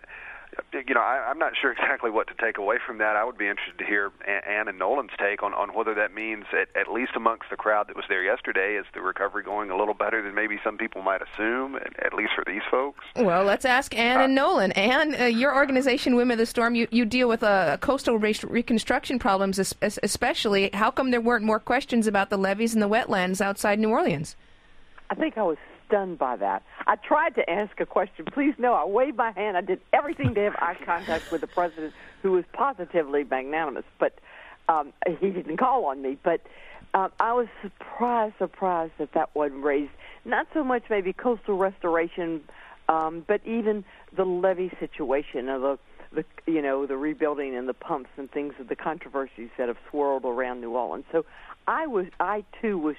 I'm not sure exactly what to take away from that. I would be interested to hear Ann and Nolan's take on whether that means, at least amongst the crowd that was there yesterday, is the recovery going a little better than maybe some people might assume, at least for these folks? Well, let's ask Ann and Nolan. Ann, your organization, Women of the Storm, you deal with coastal reconstruction problems especially. How come there weren't more questions about the levees and the wetlands outside New Orleans? I think I was stunned by that. I tried to ask a question. Please know, I waved my hand. I did everything to have eye contact with the president, who was positively magnanimous, but he didn't call on me. But I was surprised that wasn't raised. Not so much maybe coastal restoration, but even the levee situation, of the rebuilding and the pumps and things of the controversies that have swirled around New Orleans. So I too was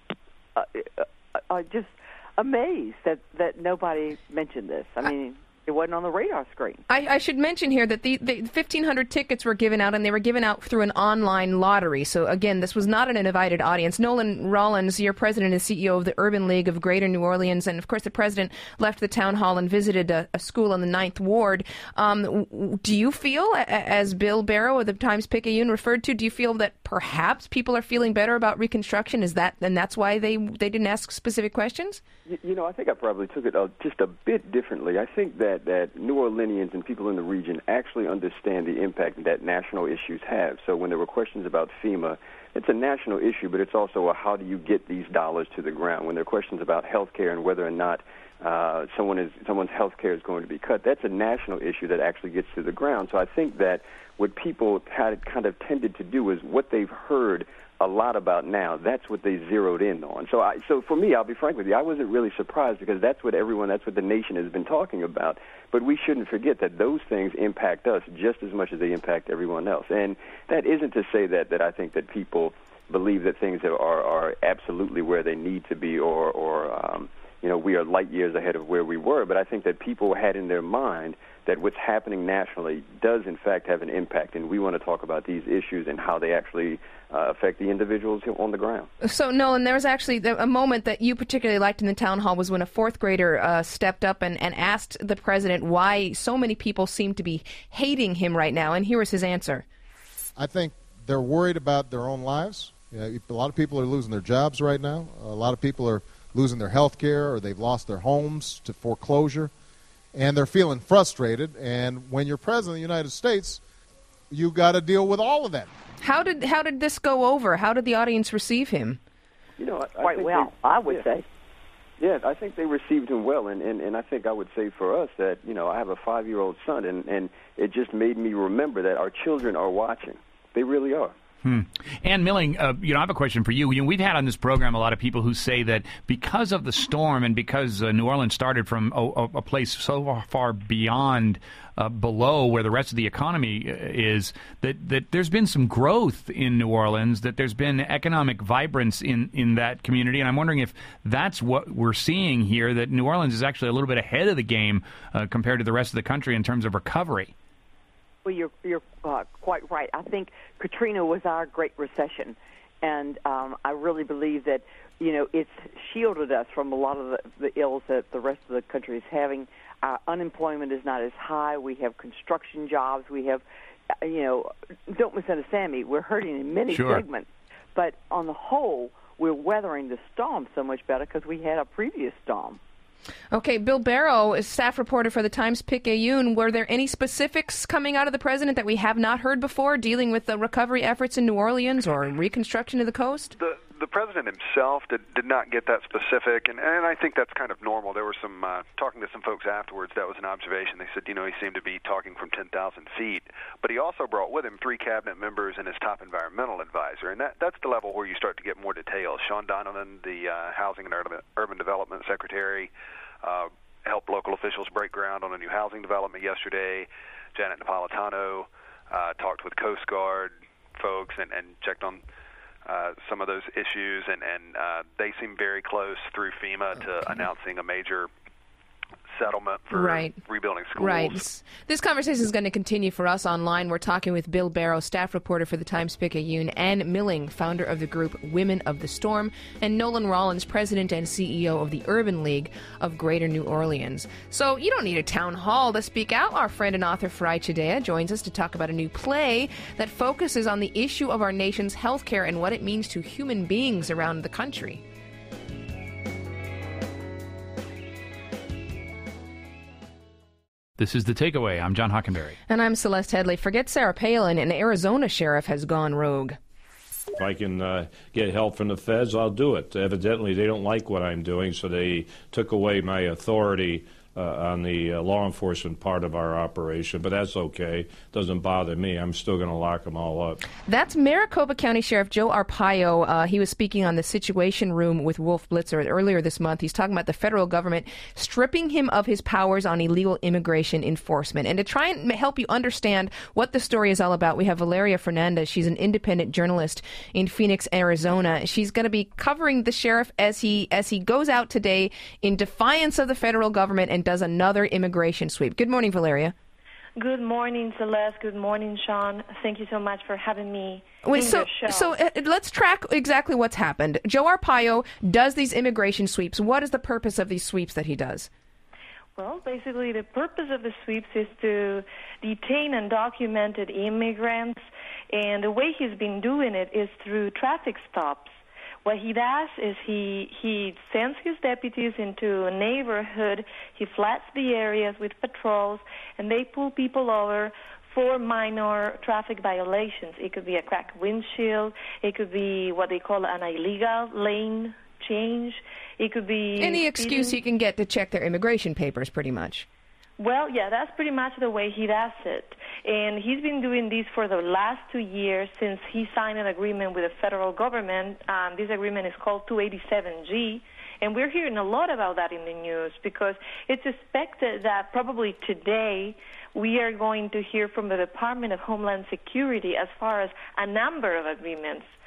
just amazed that nobody mentioned this. I mean, it wasn't on the radar screen. I should mention here that the 1,500 tickets were given out, and they were given out through an online lottery. So, again, this was not an invited audience. Nolan Rollins, you're president and CEO of the Urban League of Greater New Orleans, and, of course, the president left the town hall and visited a school in the 9th Ward. Do you feel, as Bill Barrow of the Times-Picayune referred to, do you feel that perhaps people are feeling better about Reconstruction? And that's why they didn't ask specific questions? I think I probably took it just a bit differently. I think that New Orleanians and people in the region actually understand the impact that national issues have. So when there were questions about FEMA, it's a national issue, but it's also a how do you get these dollars to the ground. When there are questions about health care and whether or not someone's health care is going to be cut, that's a national issue that actually gets to the ground. So I think that what people had kind of tended to do is what they've heard a lot about now, that's what they zeroed in on. So for me, I'll be frank with you, I wasn't really surprised, because that's what the nation has been talking about. But we shouldn't forget that those things impact us just as much as they impact everyone else. And that isn't to say that I think that people believe that things are absolutely where they need to be, or we are light years ahead of where we were. But I think that people had in their mind that what's happening nationally does, in fact, have an impact, and we want to talk about these issues and how they actually affect the individuals on the ground. So, Nolan, there was actually a moment that you particularly liked in the town hall was when a fourth grader stepped up and asked the president why so many people seem to be hating him right now, and here was his answer. I think they're worried about their own lives. A lot of people are losing their jobs right now. A lot of people are losing their health care, or they've lost their homes to foreclosure, and they're feeling frustrated. And when you're president of the United States, you've got to deal with all of that. How did this go over? How did the audience receive him? Quite well, I would say. Yeah, I think they received him well, and I think I would say for us that, I have a 5-year-old son, and it just made me remember that our children are watching. They really are. Ann Milling, I have a question for you. We've had on this program a lot of people who say that because of the storm and because New Orleans started from a place so far beyond below where the rest of the economy is, that there's been some growth in New Orleans, that there's been economic vibrance in that community. And I'm wondering if that's what we're seeing here, that New Orleans is actually a little bit ahead of the game compared to the rest of the country in terms of recovery. Well, you're quite right. I think Katrina was our Great Recession, and I really believe that it's shielded us from a lot of the ills that the rest of the country is having. Unemployment is not as high. We have construction jobs. We have, don't misunderstand me. We're hurting in many segments, but on the whole, we're weathering the storm so much better because we had a previous storm. Okay, Bill Barrow is staff reporter for the Times-Picayune. Were there any specifics coming out of the president that we have not heard before, dealing with the recovery efforts in New Orleans or reconstruction of the coast? The president himself did not get that specific, and I think that's kind of normal. There were some, talking to some folks afterwards, that was an observation. They said, he seemed to be talking from 10,000 feet, but he also brought with him 3 cabinet members and his top environmental advisor, and that's the level where you start to get more details. Sean Donovan, the Housing and Urban Development Secretary, helped local officials break ground on a new housing development yesterday. Janet Napolitano talked with Coast Guard folks and checked on some of those issues, and they seem very close through FEMA to announcing a major settlement for rebuilding schools. Right. This conversation is going to continue for us online. We're talking with Bill Barrow, staff reporter for the Times-Picayune, Ann Milling, founder of the group Women of the Storm, and Nolan Rollins, president and CEO of the Urban League of Greater New Orleans. So you don't need a town hall to speak out. Our friend and author Farai Chideya joins us to talk about a new play that focuses on the issue of our nation's health care and what it means to human beings around the country. This is The Takeaway. I'm John Hockenberry. And I'm Celeste Headley. Forget Sarah Palin. An Arizona sheriff has gone rogue. If I can get help from the feds, I'll do it. Evidently, they don't like what I'm doing, so they took away my authority on the law enforcement part of our operation, but that's okay. Doesn't bother me. I'm still going to lock them all up. That's Maricopa County Sheriff Joe Arpaio. He was speaking on the Situation Room with Wolf Blitzer earlier this month. He's talking about the federal government stripping him of his powers on illegal immigration enforcement. And to try and help you understand what the story is all about, we have Valeria Fernandez. She's an independent journalist in Phoenix, Arizona. She's going to be covering the sheriff as he goes out today in defiance of the federal government and does another immigration sweep. Good morning, Valeria. Good morning, Celeste. Good morning, Sean. Thank you so much for having me. So let's track exactly what's happened. Joe Arpaio does these immigration sweeps. What is the purpose of these sweeps that he does? Well, basically, the purpose of the sweeps is to detain undocumented immigrants, and the way he's been doing it is through traffic stops. What he does is he sends his deputies into a neighborhood, he floods the areas with patrols, and they pull people over for minor traffic violations. It could be a cracked windshield, it could be what they call an illegal lane change, it could be any excuse he can get to check their immigration papers, pretty much. Well, yeah, that's pretty much the way he does it. And he's been doing this for the last 2 years since he signed an agreement with the federal government. This agreement is called 287G. And we're hearing a lot about that in the news because it's expected that probably today we are going to hear from the Department of Homeland Security as far as a number of agreements.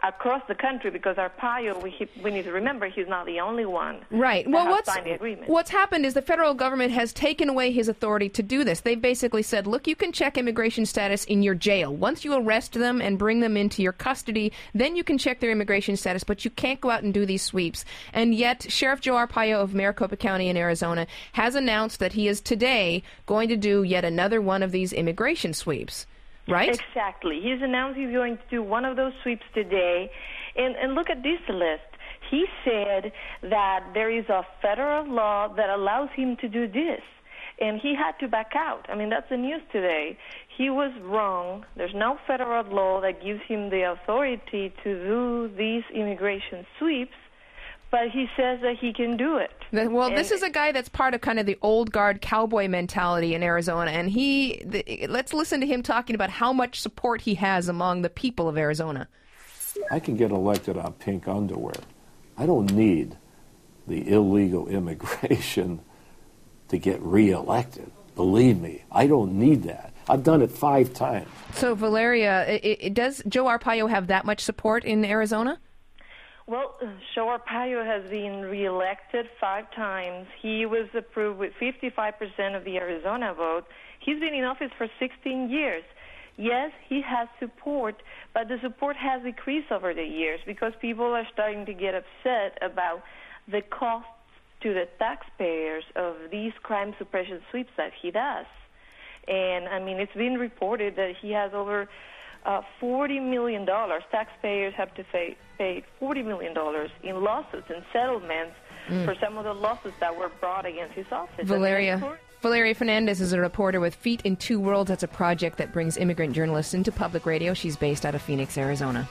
across the country, because Arpaio, we need to remember, he's not the only one. Right. That has signed the agreement. What's happened is the federal government has taken away his authority to do this. They've basically said, look, you can check immigration status in your jail. Once you arrest them and bring them into your custody, then you can check their immigration status, but you can't go out and do these sweeps. And yet, Sheriff Joe Arpaio of Maricopa County in Arizona has announced that he is today going to do yet another one of these immigration sweeps. Right? Exactly. He's announced he's going to do one of those sweeps today. And look at this list. He said that there is a federal law that allows him to do this, and he had to back out. I mean, that's the news today. He was wrong. There's no federal law that gives him the authority to do these immigration sweeps, but he says that he can do it. Well, this is a guy that's part of kind of the old guard cowboy mentality in Arizona, and let's listen to him talking about how much support he has among the people of Arizona. I can get elected on pink underwear. I don't need the illegal immigration to get reelected. Believe me, I don't need that. I've done it 5 times. So, Valeria, does Joe Arpaio have that much support in Arizona? Well, Joe Arpaio has been reelected 5 times. He was approved with 55% of the Arizona vote. He's been in office for 16 years. Yes, he has support, but the support has decreased over the years because people are starting to get upset about the costs to the taxpayers of these crime suppression sweeps that he does. And, I mean, it's been reported that he has over $40 million. Taxpayers have to pay $40 million in lawsuits and settlements for some of the lawsuits that were brought against his office. Valeria Fernandez is a reporter with Feet in Two Worlds. That's a project that brings immigrant journalists into public radio. She's based out of Phoenix, Arizona.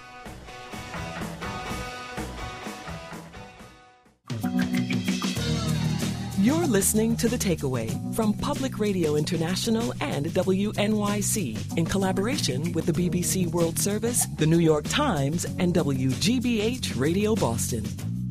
You're listening to The Takeaway from Public Radio International and WNYC in collaboration with the BBC World Service, the New York Times, and WGBH Radio Boston.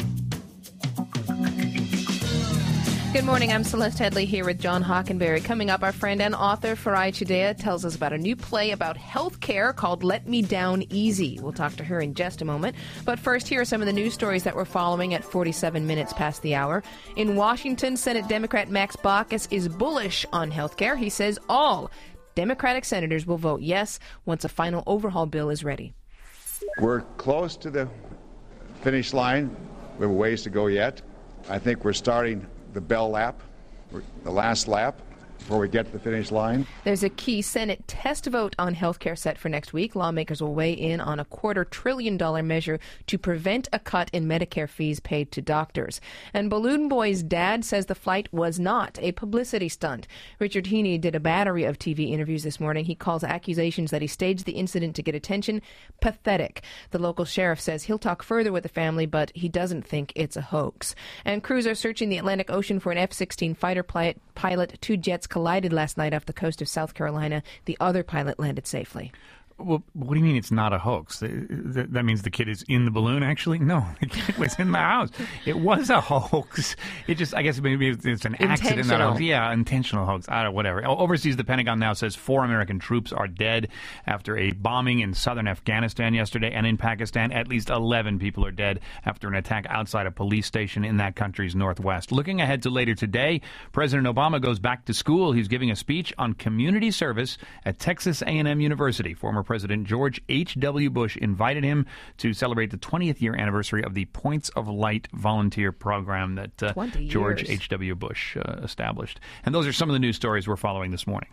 Good morning. I'm Celeste Headley here with John Hockenberry. Coming up, our friend and author Farai Chideya tells us about a new play about health care called Let Me Down Easy. We'll talk to her in just a moment. But first, here are some of the news stories that we're following at 47 minutes past the hour. In Washington, Senate Democrat Max Baucus is bullish on health care. He says all Democratic senators will vote yes once a final overhaul bill is ready. We're close to the finish line. We have a ways to go yet. I think we're starting the bell lap, the last lap, before we get to the finish line. There's a key Senate test vote on health care set for next week. Lawmakers will weigh in on a $250 billion measure to prevent a cut in Medicare fees paid to doctors. And Balloon Boy's dad says the flight was not a publicity stunt. Richard Heaney did a battery of TV interviews this morning. He calls accusations that he staged the incident to get attention pathetic. The local sheriff says he'll talk further with the family, but he doesn't think it's a hoax. And crews are searching the Atlantic Ocean for an F-16 fighter pilot. 2 jets collided last night off the coast of South Carolina. The other pilot landed safely. Well, what do you mean it's not a hoax? That means the kid is in the balloon, actually? No, the kid was in the house. It was a hoax. It just, I guess maybe it's an accident. Not a hoax. Yeah, intentional hoax. I don't know, whatever. Overseas, the Pentagon now says 4 American troops are dead after a bombing in southern Afghanistan yesterday. And in Pakistan, at least 11 people are dead after an attack outside a police station in that country's northwest. Looking ahead to later today, President Obama goes back to school. He's giving a speech on community service at Texas A&M University. Former President George H.W. Bush invited him to celebrate the 20th year anniversary of the Points of Light volunteer program that George H.W. Bush established. And those are some of the news stories we're following this morning.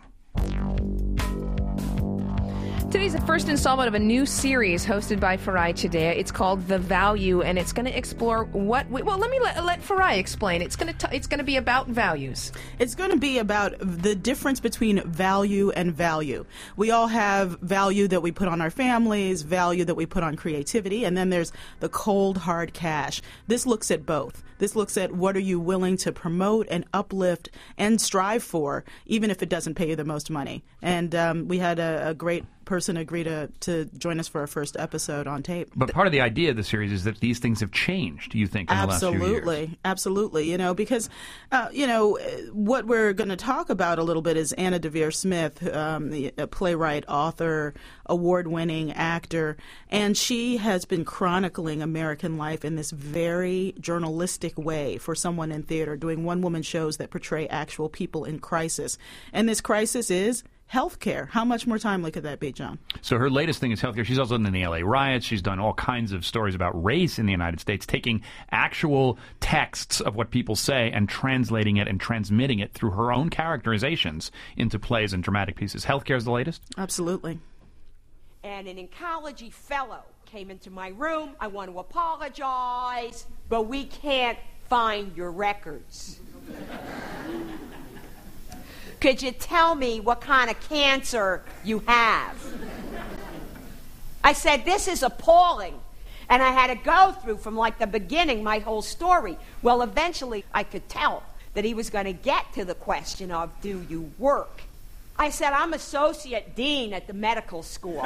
Today's the first installment of a new series hosted by Farai Chideya. It's called The Value, and it's going to explore what. Well, let me let Farai explain. It's going to be about values. It's going to be about the difference between value and value. We all have value that we put on our families, value that we put on creativity, and then there's the cold, hard cash. This looks at both. This looks at what are you willing to promote and uplift and strive for, even if it doesn't pay you the most money. And we had a great person agree to join us for our first episode on tape. But part of the idea of the series is that these things have changed, you think, in the last few years. Absolutely. Because, what we're going to talk about a little bit is Anna Deavere Smith, the playwright, author, award-winning actor, and she has been chronicling American life in this very journalistic way for someone in theater, doing one-woman shows that portray actual people in crisis. And this crisis is healthcare. How much more timely could that be, John? So her latest thing is healthcare. She's also done the LA riots. She's done all kinds of stories about race in the United States, taking actual texts of what people say and translating it and transmitting it through her own characterizations into plays and dramatic pieces. Healthcare is the latest? Absolutely. And an oncology fellow came into my room. I want to apologize, but we can't find your records. Could you tell me what kind of cancer you have? I said, this is appalling. And I had to go through from like the beginning, my whole story. Well, eventually I could tell that he was going to get to the question of, do you work? I said, I'm associate dean at the medical school.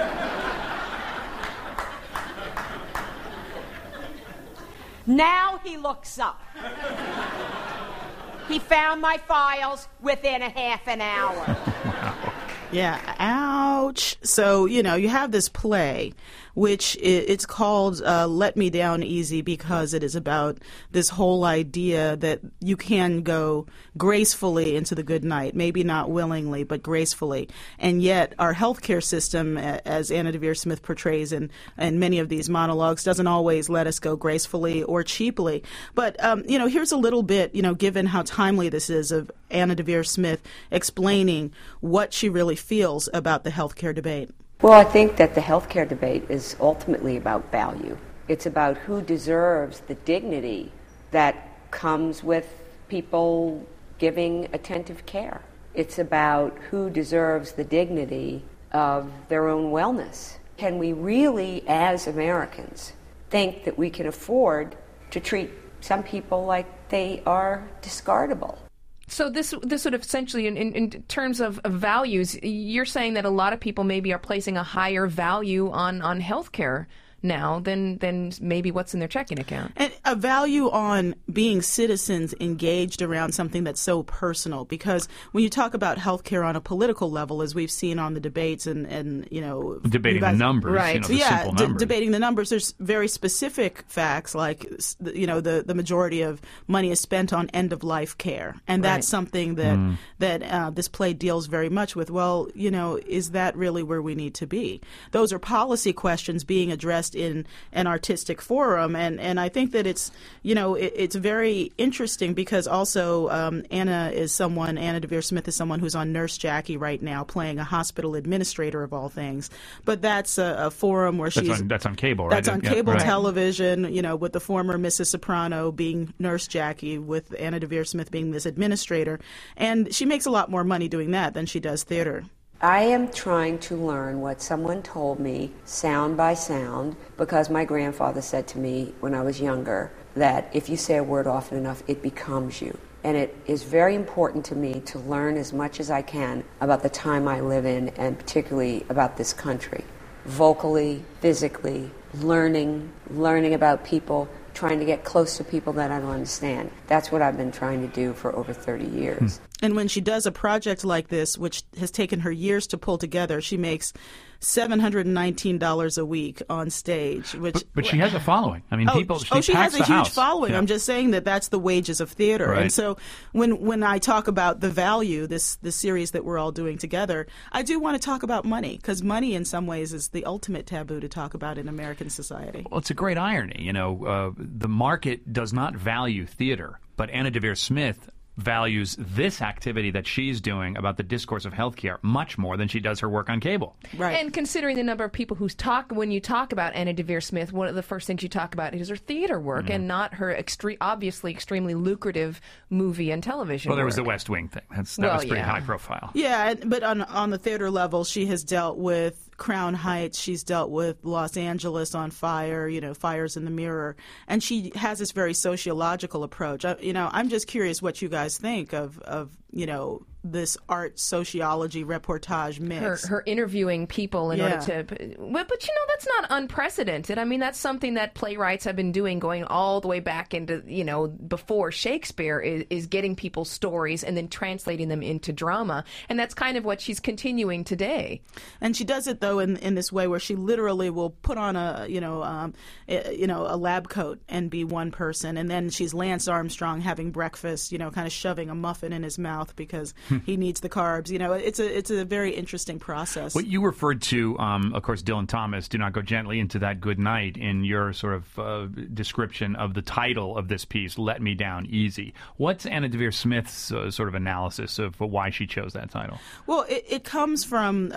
Now he looks up. He found my files within a half an hour. Yeah, ouch. So, you have this play, which it's called Let Me Down Easy, because it is about this whole idea that you can go gracefully into the good night, maybe not willingly, but gracefully. And yet our healthcare system, as Anna Deavere Smith portrays in many of these monologues, doesn't always let us go gracefully or cheaply. But, here's a little bit, given how timely this is, of Anna Deavere Smith explaining what she really feels about the healthcare debate. Well, I think that the healthcare debate is ultimately about value. It's about who deserves the dignity that comes with people giving attentive care. It's about who deserves the dignity of their own wellness. Can we really, as Americans, think that we can afford to treat some people like they are discardable? So this sort of essentially, in terms of values, you're saying that a lot of people maybe are placing a higher value on health care now than maybe what's in their checking account. And a value on being citizens engaged around something that's so personal, because when you talk about healthcare on a political level, as we've seen on the debates and debating the numbers, right? the simple numbers. Debating the numbers. There's very specific facts, like the majority of money is spent on end of life care, and that's something that this play deals very much with. Well, is that really where we need to be? Those are policy questions being addressed in an artistic forum, and I think that it's very interesting, because also Anna Deavere Smith is someone who's on Nurse Jackie right now, playing a hospital administrator of all things. But that's a forum where that's on cable, right? That's on cable television, with the former Mrs. Soprano being Nurse Jackie, with Anna Deavere Smith being this administrator, and she makes a lot more money doing that than she does theater. I am trying to learn what someone told me sound by sound, because my grandfather said to me when I was younger that if you say a word often enough, it becomes you. And it is very important to me to learn as much as I can about the time I live in, and particularly about this country. Vocally, physically, learning about people, trying to get close to people that I don't understand. That's what I've been trying to do for over 30 years. And when she does a project like this, which has taken her years to pull together, she makes $719 a week on stage. But she has a following. I mean, she has a huge following. Yeah. I'm just saying that's the wages of theater. Right. And so when I talk about the value, this series that we're all doing together, I do want to talk about money, because money in some ways is the ultimate taboo to talk about in American society. Well, it's a great irony. The market does not value theater, but Anna Deavere Smith values this activity that she's doing about the discourse of healthcare much more than she does her work on cable. Right. And considering the number of people when you talk about Anna Deavere Smith, one of the first things you talk about is her theater work and not her obviously extremely lucrative movie and television work. Well, there was the West Wing thing. That was pretty high profile. Yeah, but on the theater level, she has dealt with Crown Heights, she's dealt with Los Angeles on Fire, Fires in the Mirror, and she has this very sociological approach. I'm just curious what you guys think of this art sociology reportage mix. Her interviewing people in order to... But that's not unprecedented. I mean, that's something that playwrights have been doing going all the way back into, before Shakespeare, is getting people's stories and then translating them into drama. And that's kind of what she's continuing today. And she does it, though, in this way where she literally will put on a lab coat and be one person. And then she's Lance Armstrong having breakfast, kind of shoving a muffin in his mouth because he needs the carbs. It's a very interesting process. What you referred to, of course, Dylan Thomas, Do Not Go Gently Into That Good Night, in your sort of description of the title of this piece, Let Me Down Easy. What's Anna Deavere Smith's sort of analysis of why she chose that title? Well, it comes from,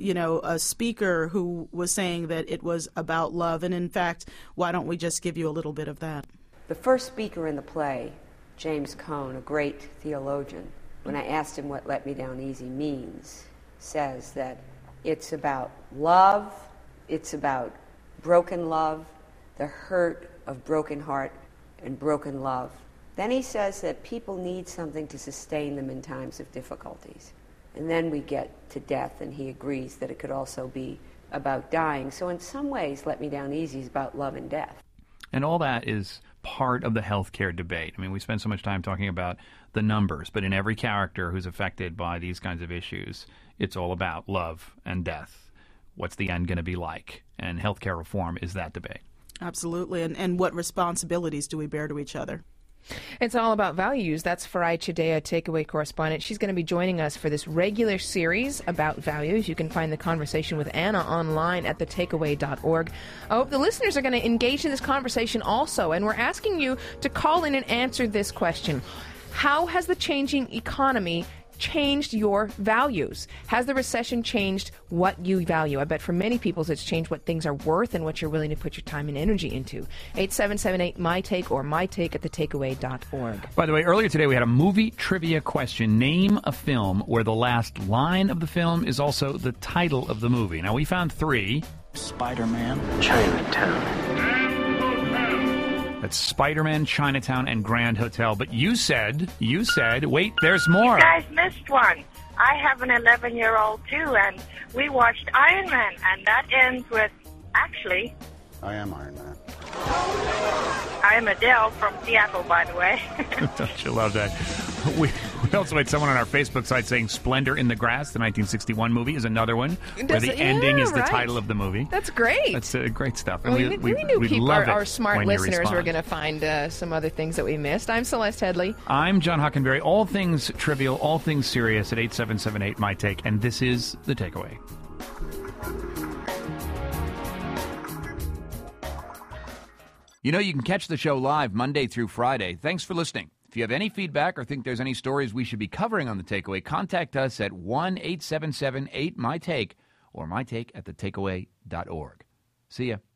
a speaker who was saying that it was about love. And in fact, why don't we just give you a little bit of that? The first speaker in the play, James Cone, a great theologian, when I asked him what Let Me Down Easy means, says that it's about love, it's about broken love, the hurt of broken heart and broken love. Then he says that people need something to sustain them in times of difficulties. And then we get to death, and he agrees that it could also be about dying. So in some ways, Let Me Down Easy is about love and death. And all that is part of the healthcare debate. I mean, we spend so much time talking about the numbers, but in every character who's affected by these kinds of issues, it's all about love and death. What's the end going to be like? And healthcare reform is that debate. Absolutely. And what responsibilities do we bear to each other? It's all about values. That's Farai Chideya, Takeaway correspondent. She's going to be joining us for this regular series about values. You can find the conversation with Anna online at thetakeaway.org. I hope the listeners are going to engage in this conversation also, and we're asking you to call in and answer this question. How has the changing economy changed your values? Has the recession changed what you value? I bet for many people it's changed what things are worth and what you're willing to put your time and energy into. 877-8-MY-TAKE or mytake at thetakeaway.org. By the way, earlier today we had a movie trivia question. Name a film where the last line of the film is also the title of the movie. Now, we found 3. Spider-Man, Chinatown. That's Spider-Man, Chinatown, and Grand Hotel. But you said, wait, there's more. You guys missed one. I have an 11-year-old, too, and we watched Iron Man, and that ends with, actually... I am Iron Man. I am Adele from Seattle, by the way. Don't you love that? We also had someone on our Facebook site saying Splendor in the Grass, the 1961 movie, is another one where the ending is the title of the movie. That's great. That's great stuff. And we knew people, our smart listeners were going to find some other things that we missed. I'm Celeste Headley. I'm John Hockenberry. All things trivial, all things serious at 877-8-MY-TAKE. And this is The Takeaway. You know, you can catch the show live Monday through Friday. Thanks for listening. If you have any feedback or think there's any stories we should be covering on The Takeaway, contact us at 1-877-8-MY-TAKE or mytake at thetakeaway.org. See ya.